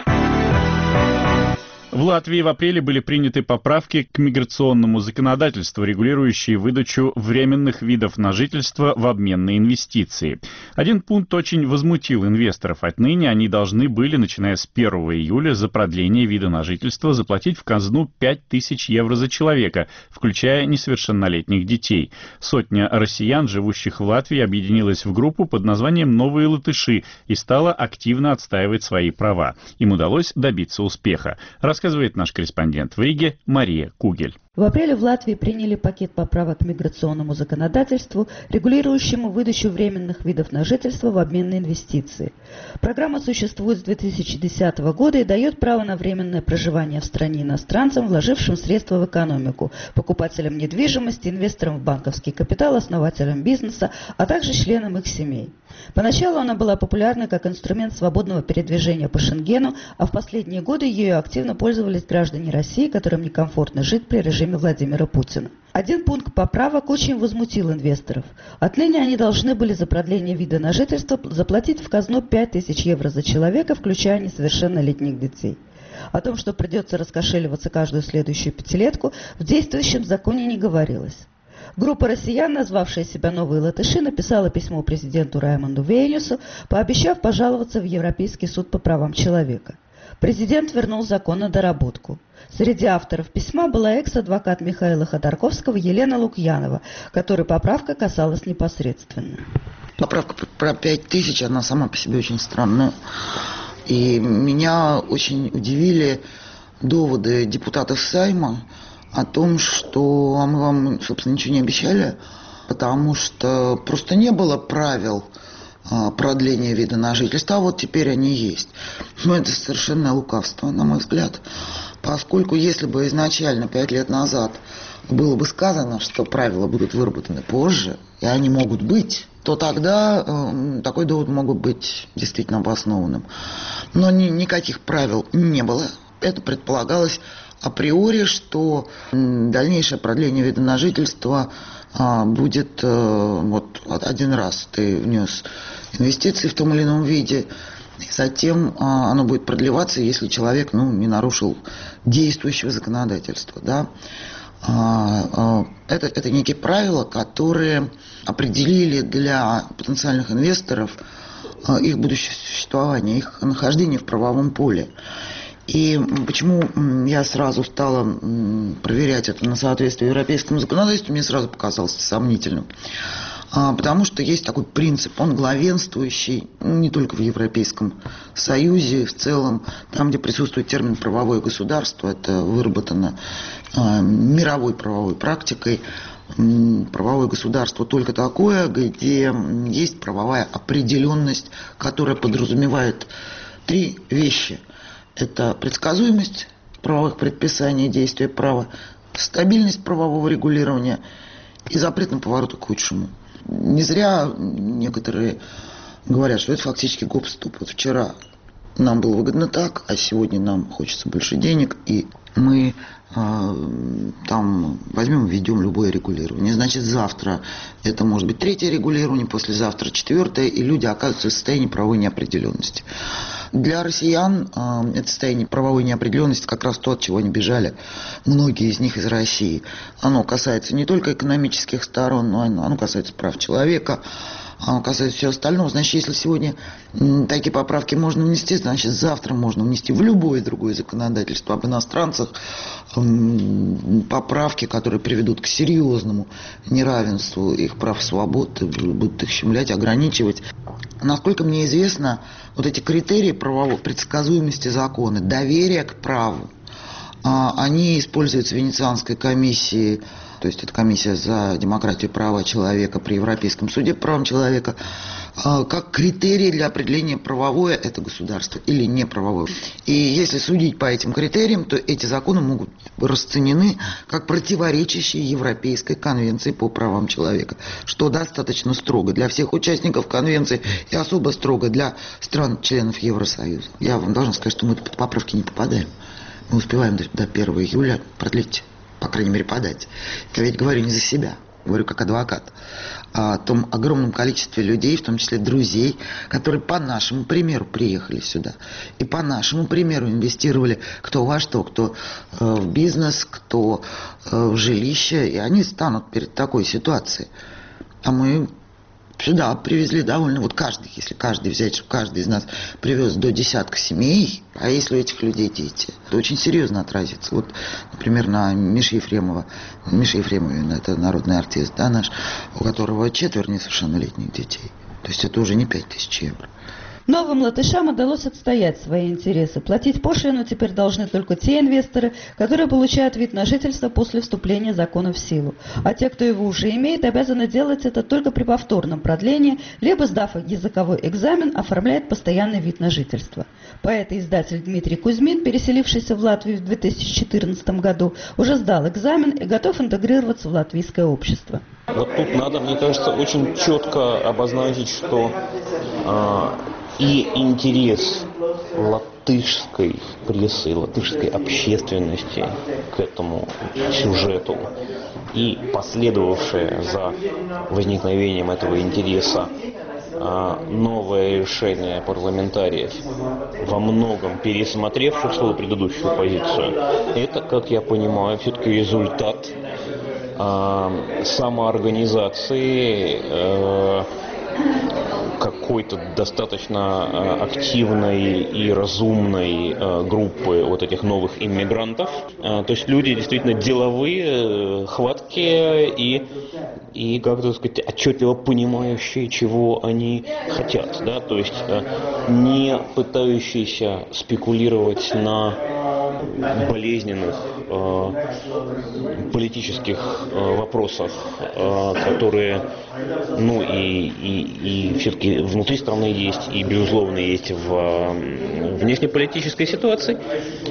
В Латвии в апреле были приняты поправки к миграционному законодательству, регулирующие выдачу временных видов на жительство в обмен на инвестиции. Один пункт очень возмутил инвесторов. Отныне они должны были, начиная с первого июля, за продление вида на жительство заплатить в казну пять тысяч евро за человека, включая несовершеннолетних детей. Сотня россиян, живущих в Латвии, объединилась в группу под названием «Новые латыши» и стала активно отстаивать свои права. Им удалось добиться успеха. Рассказывает наш корреспондент в Риге Мария Кугель. В апреле в Латвии приняли пакет поправок к миграционному законодательству, регулирующему выдачу временных видов на жительство в обмен на инвестиции. Программа существует с две тысячи десятого года и дает право на временное проживание в стране иностранцам, вложившим средства в экономику, покупателям недвижимости, инвесторам в банковский капитал, основателям бизнеса, а также членам их семей. Поначалу она была популярна как инструмент свободного передвижения по Шенгену, а в последние годы ею активно пользовались граждане России, которым некомфортно жить при режиме Владимира Путина. Один пункт поправок очень возмутил инвесторов. Отныне они должны были за продление вида на жительство заплатить в казну пять тысяч евро за человека, включая несовершеннолетних детей. О том, что придется раскошеливаться каждую следующую пятилетку, в действующем законе не говорилось. Группа россиян, назвавшая себя «Новые латыши», написала письмо президенту Раймонду Вейнюсу, пообещав пожаловаться в Европейский суд по правам человека. Президент вернул закон на доработку. Среди авторов письма была экс-адвокат Михаила Ходорковского Елена Лукьянова, которой поправка касалась непосредственно. Поправка про пять тысяч, она сама по себе очень странная. И меня очень удивили доводы депутатов Сайма о том, что мы вам, собственно, ничего не обещали, потому что просто не было правил продления вида на жительство, а вот теперь они есть. Но это совершенно лукавство, на мой взгляд, поскольку если бы изначально, пять лет назад, было бы сказано, что правила будут выработаны позже, и они могут быть, то тогда э, такой довод мог бы быть действительно обоснованным. Но ни, никаких правил не было. Это предполагалось априори, что дальнейшее продление вида на жительство будет вот один раз ты внес инвестиции в том или ином виде, и затем оно будет продлеваться, если человек ну, не нарушил действующего законодательства. Да? Это, это некие правила, которые определили для потенциальных инвесторов их будущее существование, их нахождение в правовом поле. И почему я сразу стала проверять это на соответствие европейскому законодательству, мне сразу показалось сомнительным. Потому что есть такой принцип, он главенствующий не только в Европейском Союзе, в целом, там, где присутствует термин «правовое государство», это выработано мировой правовой практикой. Правовое государство только такое, где есть правовая определенность, которая подразумевает три вещи. Это предсказуемость правовых предписаний и действия права, стабильность правового регулирования и запрет на повороты к худшему. Не зря некоторые говорят, что это фактически гоп-стоп. Вот вчера нам было выгодно так, а сегодня нам хочется больше денег, и мы э, там возьмем и введем любое регулирование. Значит, завтра это может быть третье регулирование, послезавтра четвертое, и люди оказываются в состоянии правовой неопределенности. Для россиян э, это состояние правовой неопределенности как раз то, от чего они бежали, многие из них из России. Оно касается не только экономических сторон, но оно, оно касается прав человека, оно касается всего остального. Значит, если сегодня м, такие поправки можно внести, значит, завтра можно внести в любое другое законодательство об иностранцах м, поправки, которые приведут к серьезному неравенству их прав и свобод, будут их щемлять, ограничивать. Насколько мне известно, вот эти критерии правовой предсказуемости закона, доверия к праву, они используются в Венецианской комиссии, то есть это комиссия за демократию и права человека при Европейском суде по правам человека, как критерии для определения, правовое это государство или не правовое. И если судить по этим критериям, то эти законы могут быть расценены как противоречащие Европейской конвенции по правам человека, что достаточно строго для всех участников конвенции и особо строго для стран-членов Евросоюза. Я вам должен сказать, что мы под поправки не попадаем. Мы успеваем до, до первого июля продлить, по крайней мере, подать. Я ведь говорю не за себя, говорю как адвокат. О том огромном количестве людей, в том числе друзей, которые по нашему примеру приехали сюда. И по нашему примеру инвестировали кто во что, кто э, в бизнес, кто э, в жилище. И они станут перед такой ситуацией. А мы сюда привезли довольно, вот каждый, если каждый взять, что каждый из нас привез до десятка семей, а если у этих людей дети, это очень серьезно отразится. Вот, например, на Мише Ефремова, Миша Ефремове, это народный артист, да, наш, у которого четверо несовершеннолетних детей. То есть это уже не пять тысяч евро. Новым латышам удалось отстоять свои интересы. Платить пошлину теперь должны только те инвесторы, которые получают вид на жительство после вступления закона в силу. А те, кто его уже имеет, обязаны делать это только при повторном продлении, либо, сдав языковой экзамен, оформляет постоянный вид на жительство. Поэт-издатель Дмитрий Кузьмин, переселившийся в Латвию в две тысячи четырнадцатом году, уже сдал экзамен и готов интегрироваться в латвийское общество. Вот тут надо, мне кажется, очень четко обозначить, что э, и интерес латышской прессы, латышской общественности к этому сюжету и последовавшее за возникновением этого интереса новое решение парламентариев, во многом пересмотревших свою предыдущую позицию, это, как я понимаю, все-таки результат э, самоорганизации э, какой-то достаточно активной и разумной группы вот этих новых иммигрантов. То есть люди действительно деловые, хваткие и, и как-то, так сказать, отчетливо понимающие, чего они хотят. Да? То есть не пытающиеся спекулировать на болезненных э, политических э, вопросах, э, которые, ну и, и, и все-таки внутри страны есть, и безусловно есть в э, внешнеполитической ситуации,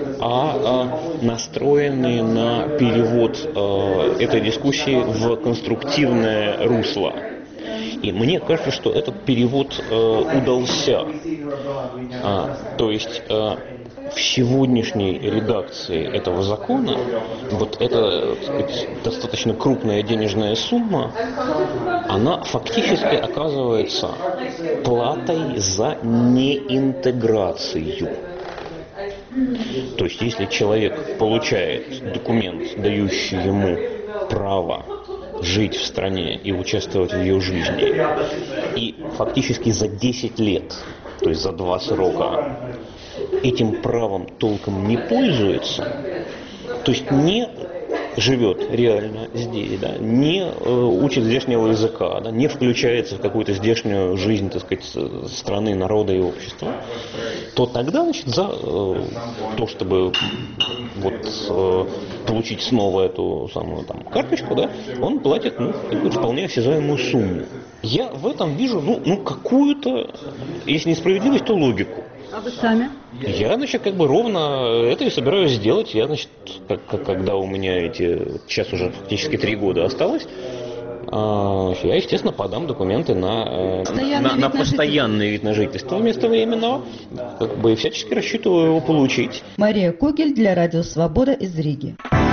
а э, настроены на перевод э, этой дискуссии в конструктивное русло. И мне кажется, что этот перевод э, удался. А, то есть э, в сегодняшней редакции этого закона вот эта, так сказать, достаточно крупная денежная сумма, она фактически оказывается платой за неинтеграцию. То есть, если человек получает документ, дающий ему право жить в стране и участвовать в ее жизни, и фактически за десять лет, то есть за два срока, этим правом толком не пользуется, то есть не живет реально здесь, да, не э, учит здешнего языка, да, не включается в какую-то здешнюю жизнь, так сказать, страны, народа и общества, то тогда, значит, за э, то, чтобы вот, э, получить снова эту самую там карточку, да, он платит, ну, такую вполне осязаемую сумму. Я в этом вижу, ну, ну какую-то, если не справедливость, то логику. А вы сами? Я, значит, как бы ровно это и собираюсь сделать. Я, значит, как, как, когда у меня эти, сейчас уже фактически три года осталось, я, естественно, подам документы на, на, на постоянный вид на жительство вместо временного. Как бы всячески рассчитываю его получить. Мария Когель для Радио Свобода из Риги.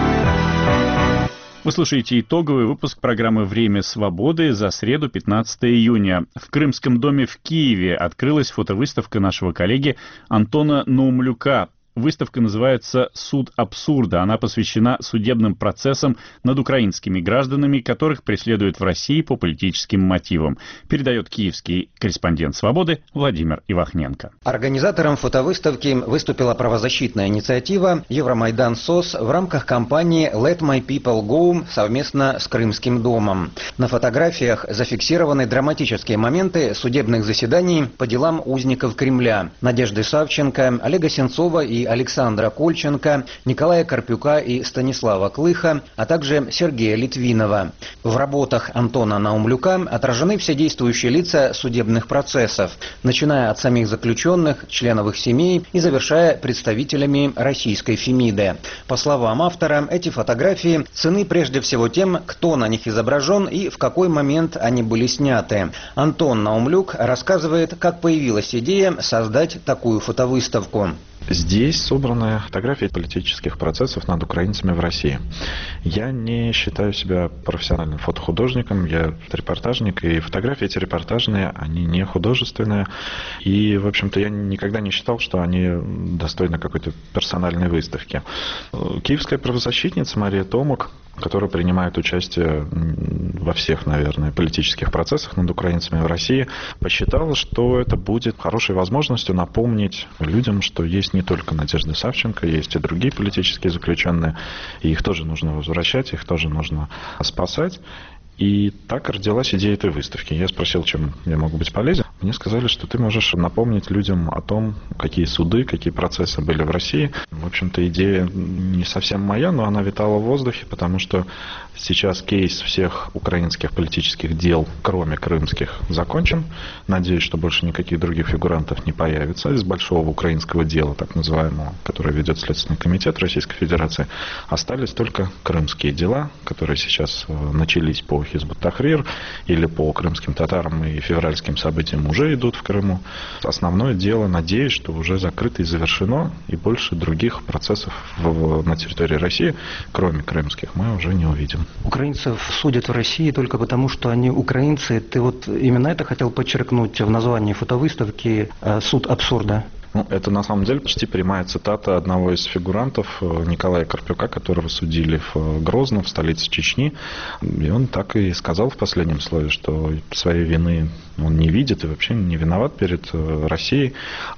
Вы слушаете итоговый выпуск программы «Время свободы» за среду, пятнадцатое июня. В Крымском доме в Киеве открылась фотовыставка нашего коллеги Антона Наумлюка. Выставка называется «Суд абсурда». Она посвящена судебным процессам над украинскими гражданами, которых преследуют в России по политическим мотивам. Передает киевский корреспондент «Свободы» Владимир Ивахненко. Организатором фотовыставки выступила правозащитная инициатива «Евромайдан СОС» в рамках кампании «Let My People Go» совместно с Крымским домом. На фотографиях зафиксированы драматические моменты судебных заседаний по делам узников Кремля Надежды Савченко, Олега Сенцова и Александра Кольченко, Николая Карпюка и Станислава Клыха, а также Сергея Литвинова. В работах Антона Наумлюка отражены все действующие лица судебных процессов, начиная от самих заключенных, членов их семей и завершая представителями российской Фемиды. По словам автора, эти фотографии ценны прежде всего тем, кто на них изображен и в какой момент они были сняты. Антон Наумлюк рассказывает, как появилась идея создать такую фотовыставку. Здесь собраны фотографии политических процессов над украинцами в России. Я не считаю себя профессиональным фотохудожником, я репортажник, и фотографии эти репортажные, они не художественные. И, в общем-то, я никогда не считал, что они достойны какой-то персональной выставки. Киевская правозащитница Мария Томок, которая принимает участие во всех, наверное, политических процессах над украинцами в России, посчитала, что это будет хорошей возможностью напомнить людям, что есть не только Надежда Савченко, есть и другие политические заключенные, и их тоже нужно возвращать, их тоже нужно спасать. И так родилась идея этой выставки. Я спросил, чем я могу быть полезен. Мне сказали, что ты можешь напомнить людям о том, какие суды, какие процессы были в России. В общем-то, идея не совсем моя, но она витала в воздухе, потому что сейчас кейс всех украинских политических дел, кроме крымских, закончен. Надеюсь, что больше никаких других фигурантов не появится. Из большого украинского дела, так называемого, которое ведет Следственный комитет Российской Федерации, остались только крымские дела, которые сейчас начались по Хизбут Тахрир или по крымским татарам и февральским событиям уже идут в Крыму. Основное дело, надеюсь, что уже закрыто и завершено, и больше других процессов в, на территории России, кроме крымских, мы уже не увидим. Украинцев судят в России только потому, что они украинцы. Ты вот именно это хотел подчеркнуть в названии фотовыставки «Суд абсурда»? Ну, это на самом деле почти прямая цитата одного из фигурантов, Николая Карпюка, которого судили в Грозном, в столице Чечни. И он так и сказал в последнем слове, что своей вины он не видит и вообще не виноват перед Россией,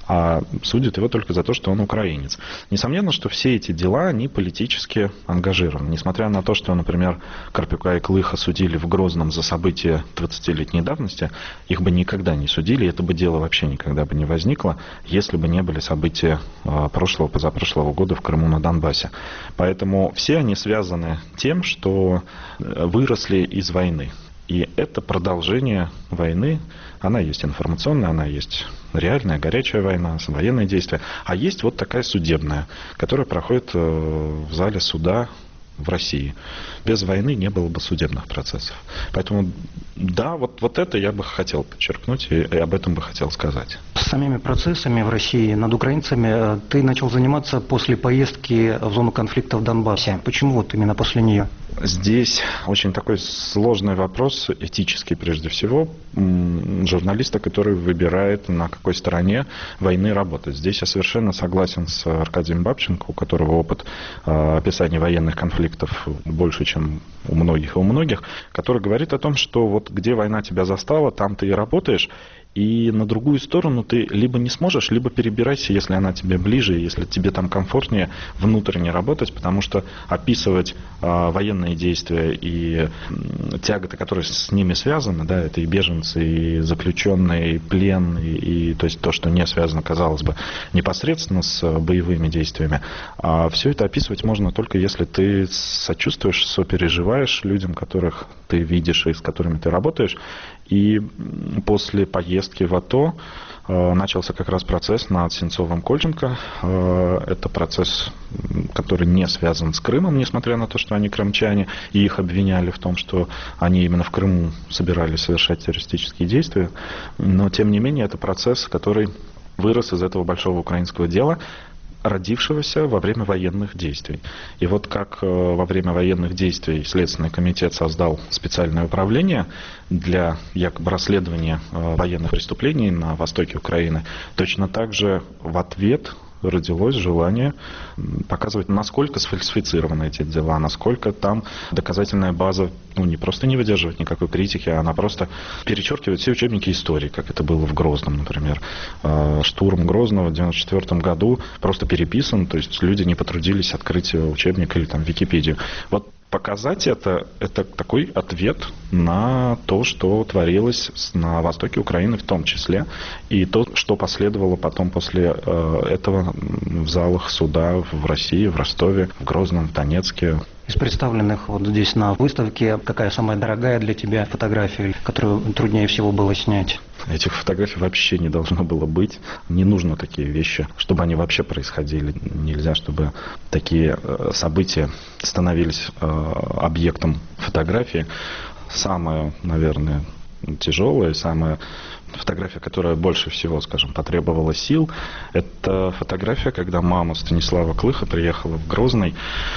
а судит его только за то, что он украинец. Несомненно, что все эти дела, они политически ангажированы. Несмотря на то, что, например, Карпюка и Клыха судили в Грозном за события двадцатилетней давности, их бы никогда не судили, и это бы дело вообще никогда бы не возникло, если бы не были события прошлого, позапрошлого года в Крыму, на Донбассе. Поэтому все они связаны тем, что выросли из войны. И это продолжение войны. Она есть информационная, она есть реальная, горячая война, военные действия. А есть вот такая судебная, которая проходит в зале суда в России. Без войны не было бы судебных процессов. Поэтому, да, вот, вот это я бы хотел подчеркнуть и, и об этом бы хотел сказать. Самими процессами в России над украинцами ты начал заниматься после поездки в зону конфликта в Донбассе. Почему вот именно после нее? Здесь очень такой сложный вопрос, этический прежде всего, журналиста, который выбирает, на какой стороне войны работать. Здесь я совершенно согласен с Аркадием Бабченко, у которого опыт э, описания военных конфликтов больше, чем у многих и у многих, который говорит о том, что вот где война тебя застала, там ты и работаешь, и на другую сторону ты либо не сможешь, либо перебирайся, если она тебе ближе, если тебе там комфортнее внутренне работать, потому что описывать э, военные действия и э, тяготы, которые с ними связаны, да, это и беженцы, и заключенные, и плен, и, и то есть то, что не связано, казалось бы, непосредственно с боевыми действиями, а все это описывать можно только если ты сочувствуешь, сопереживаешь людям, которых ты видишь и с которыми ты работаешь. И после поездки в АТО э, начался как раз процесс над Сенцовым-Кольченко. Э, это процесс, который не связан с Крымом, несмотря на то, что они крымчане, и их обвиняли в том, что они именно в Крыму собирались совершать террористические действия. Но, тем не менее, это процесс, который вырос из этого большого украинского дела, родившегося во время военных действий. И вот как во время военных действий Следственный комитет создал специальное управление для якобы расследования военных преступлений на востоке Украины, точно так же в ответ родилось желание показывать, насколько сфальсифицированы эти дела, насколько там доказательная база, ну, не просто не выдерживает никакой критики, а она просто перечеркивает все учебники истории, как это было в Грозном, например. Штурм Грозного в девяносто четвёртом году просто переписан, то есть люди не потрудились открыть учебник или там Википедию. Вот показать это, это такой ответ на то, что творилось на востоке Украины в том числе, и то, что последовало потом после э, этого в залах суда в России, в Ростове, в Грозном, в Донецке. Из представленных вот здесь на выставке, какая самая дорогая для тебя фотография, которую труднее всего было снять? Этих фотографий вообще не должно было быть. Не нужно такие вещи, чтобы они вообще происходили. Нельзя, чтобы такие события становились объектом фотографии. Самое, наверное, тяжелое, самое фотография, которая больше всего, скажем, потребовала сил, это фотография, когда мама Станислава Клыха приехала в Грозный.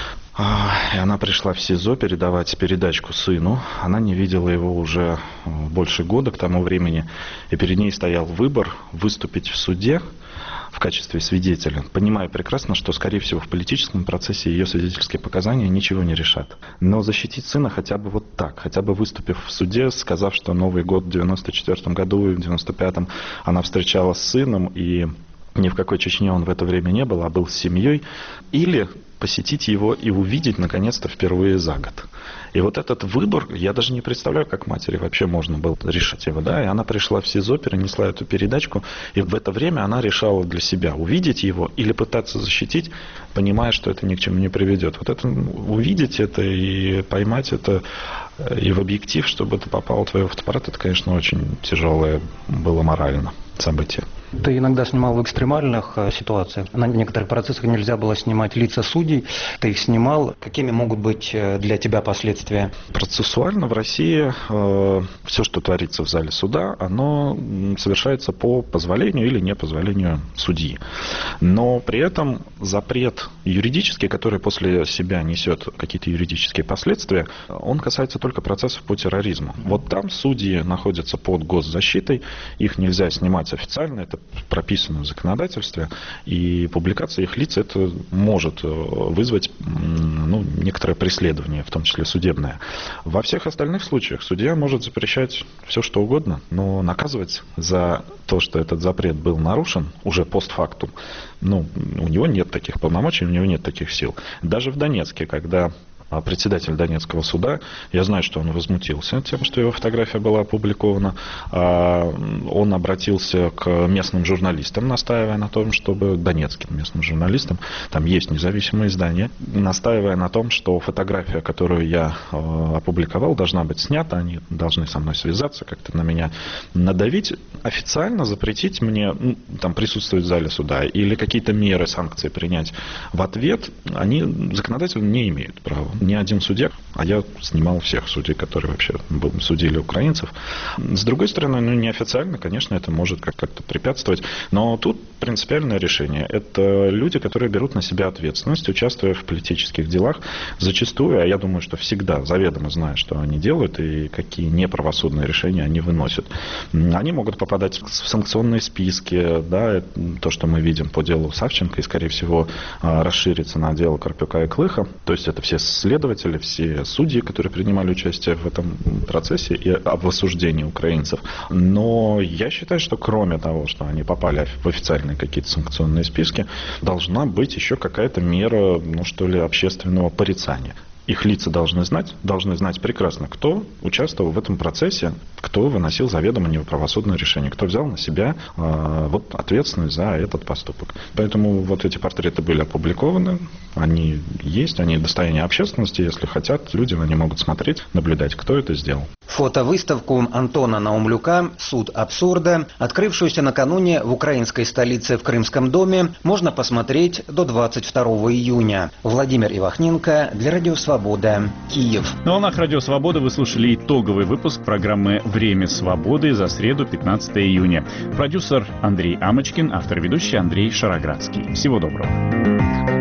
И она пришла в СИЗО передавать передачку сыну. Она не видела его уже больше года к тому времени. И перед ней стоял выбор выступить в суде в качестве свидетеля, понимая прекрасно, что, скорее всего, в политическом процессе ее свидетельские показания ничего не решат. Но защитить сына хотя бы вот так, хотя бы выступив в суде, сказав, что Новый год в девяносто четвёртом году и в девяносто пятом она встречалась с сыном, и ни в какой Чечне он в это время не был, а был с семьей, или посетить его и увидеть, наконец-то, впервые за год. И вот этот выбор, я даже не представляю, как матери вообще можно было решить его, да, и она пришла в СИЗО, перенесла эту передачку, и в это время она решала для себя, увидеть его или пытаться защитить, понимая, что это ни к чему не приведет. Вот это, увидеть это и поймать это и в объектив, чтобы это попало в твой фотоаппарат, это, конечно, очень тяжелое было морально событие. Ты иногда снимал в экстремальных э, ситуациях. На некоторых процессах нельзя было снимать лица судей. Ты их снимал. Какими могут быть э, для тебя последствия? Процессуально в России э, все, что творится в зале суда, оно совершается по позволению или не позволению судьи. Но при этом запрет юридический, который после себя несет какие-то юридические последствия, он касается только процессов по терроризму. Вот там судьи находятся под госзащитой, их нельзя снимать официально, это прописано в законодательстве, и публикация их лиц это может вызвать ну, некоторое преследование, в том числе судебное. Во всех остальных случаях судья может запрещать все, что угодно, но наказывать за то, что этот запрет был нарушен уже постфактум, ну, у него нет таких полномочий, у него нет таких сил. Даже в Донецке, когда председатель Донецкого суда, я знаю, что он возмутился тем, что его фотография была опубликована. Он обратился к местным журналистам, настаивая на том, чтобы донецким местным журналистам, там есть независимые издания, настаивая на том, что фотография, которую я опубликовал, должна быть снята, они должны со мной связаться, как-то на меня надавить, официально запретить мне ну, там, присутствовать в зале суда или какие-то меры, санкции принять в ответ, они законодательно не имеют права. не один судья, а я снимал всех судей, которые вообще судили украинцев. С другой стороны, ну, неофициально, конечно, это может как-то препятствовать, но тут принципиальное решение. Это люди, которые берут на себя ответственность, участвуя в политических делах, зачастую, а я думаю, что всегда заведомо зная, что они делают и какие неправосудные решения они выносят. Они могут попадать в санкционные списки, да, то, что мы видим по делу Савченко, и, скорее всего, расширится на дело Карпюка и Клыха. То есть это все следователи, все судьи, которые принимали участие в этом процессе и об осуждении украинцев. Но я считаю, что кроме того, что они попали в официальные какие-то санкционные списки, должна быть еще какая-то мера, ну что ли, общественного порицания. Их лица должны знать, должны знать прекрасно, кто участвовал в этом процессе, кто выносил заведомо неправосудное решение, кто взял на себя э, вот, ответственность за этот поступок. Поэтому вот эти портреты были опубликованы, они есть, они достояние общественности, если хотят, люди они могут смотреть, наблюдать, кто это сделал. Фотовыставку Антона Наумлюка «Суд абсурда», открывшуюся накануне в украинской столице в Крымском доме, можно посмотреть до двадцать второго июня. Владимир Ивахненко для Радио Свобода, Киев. На волнах Радио Свобода вы слушали итоговый выпуск программы «Время свободы» за среду, пятнадцатого июня. Продюсер Андрей Амочкин, автор-ведущий Андрей Шароградский. Всего доброго.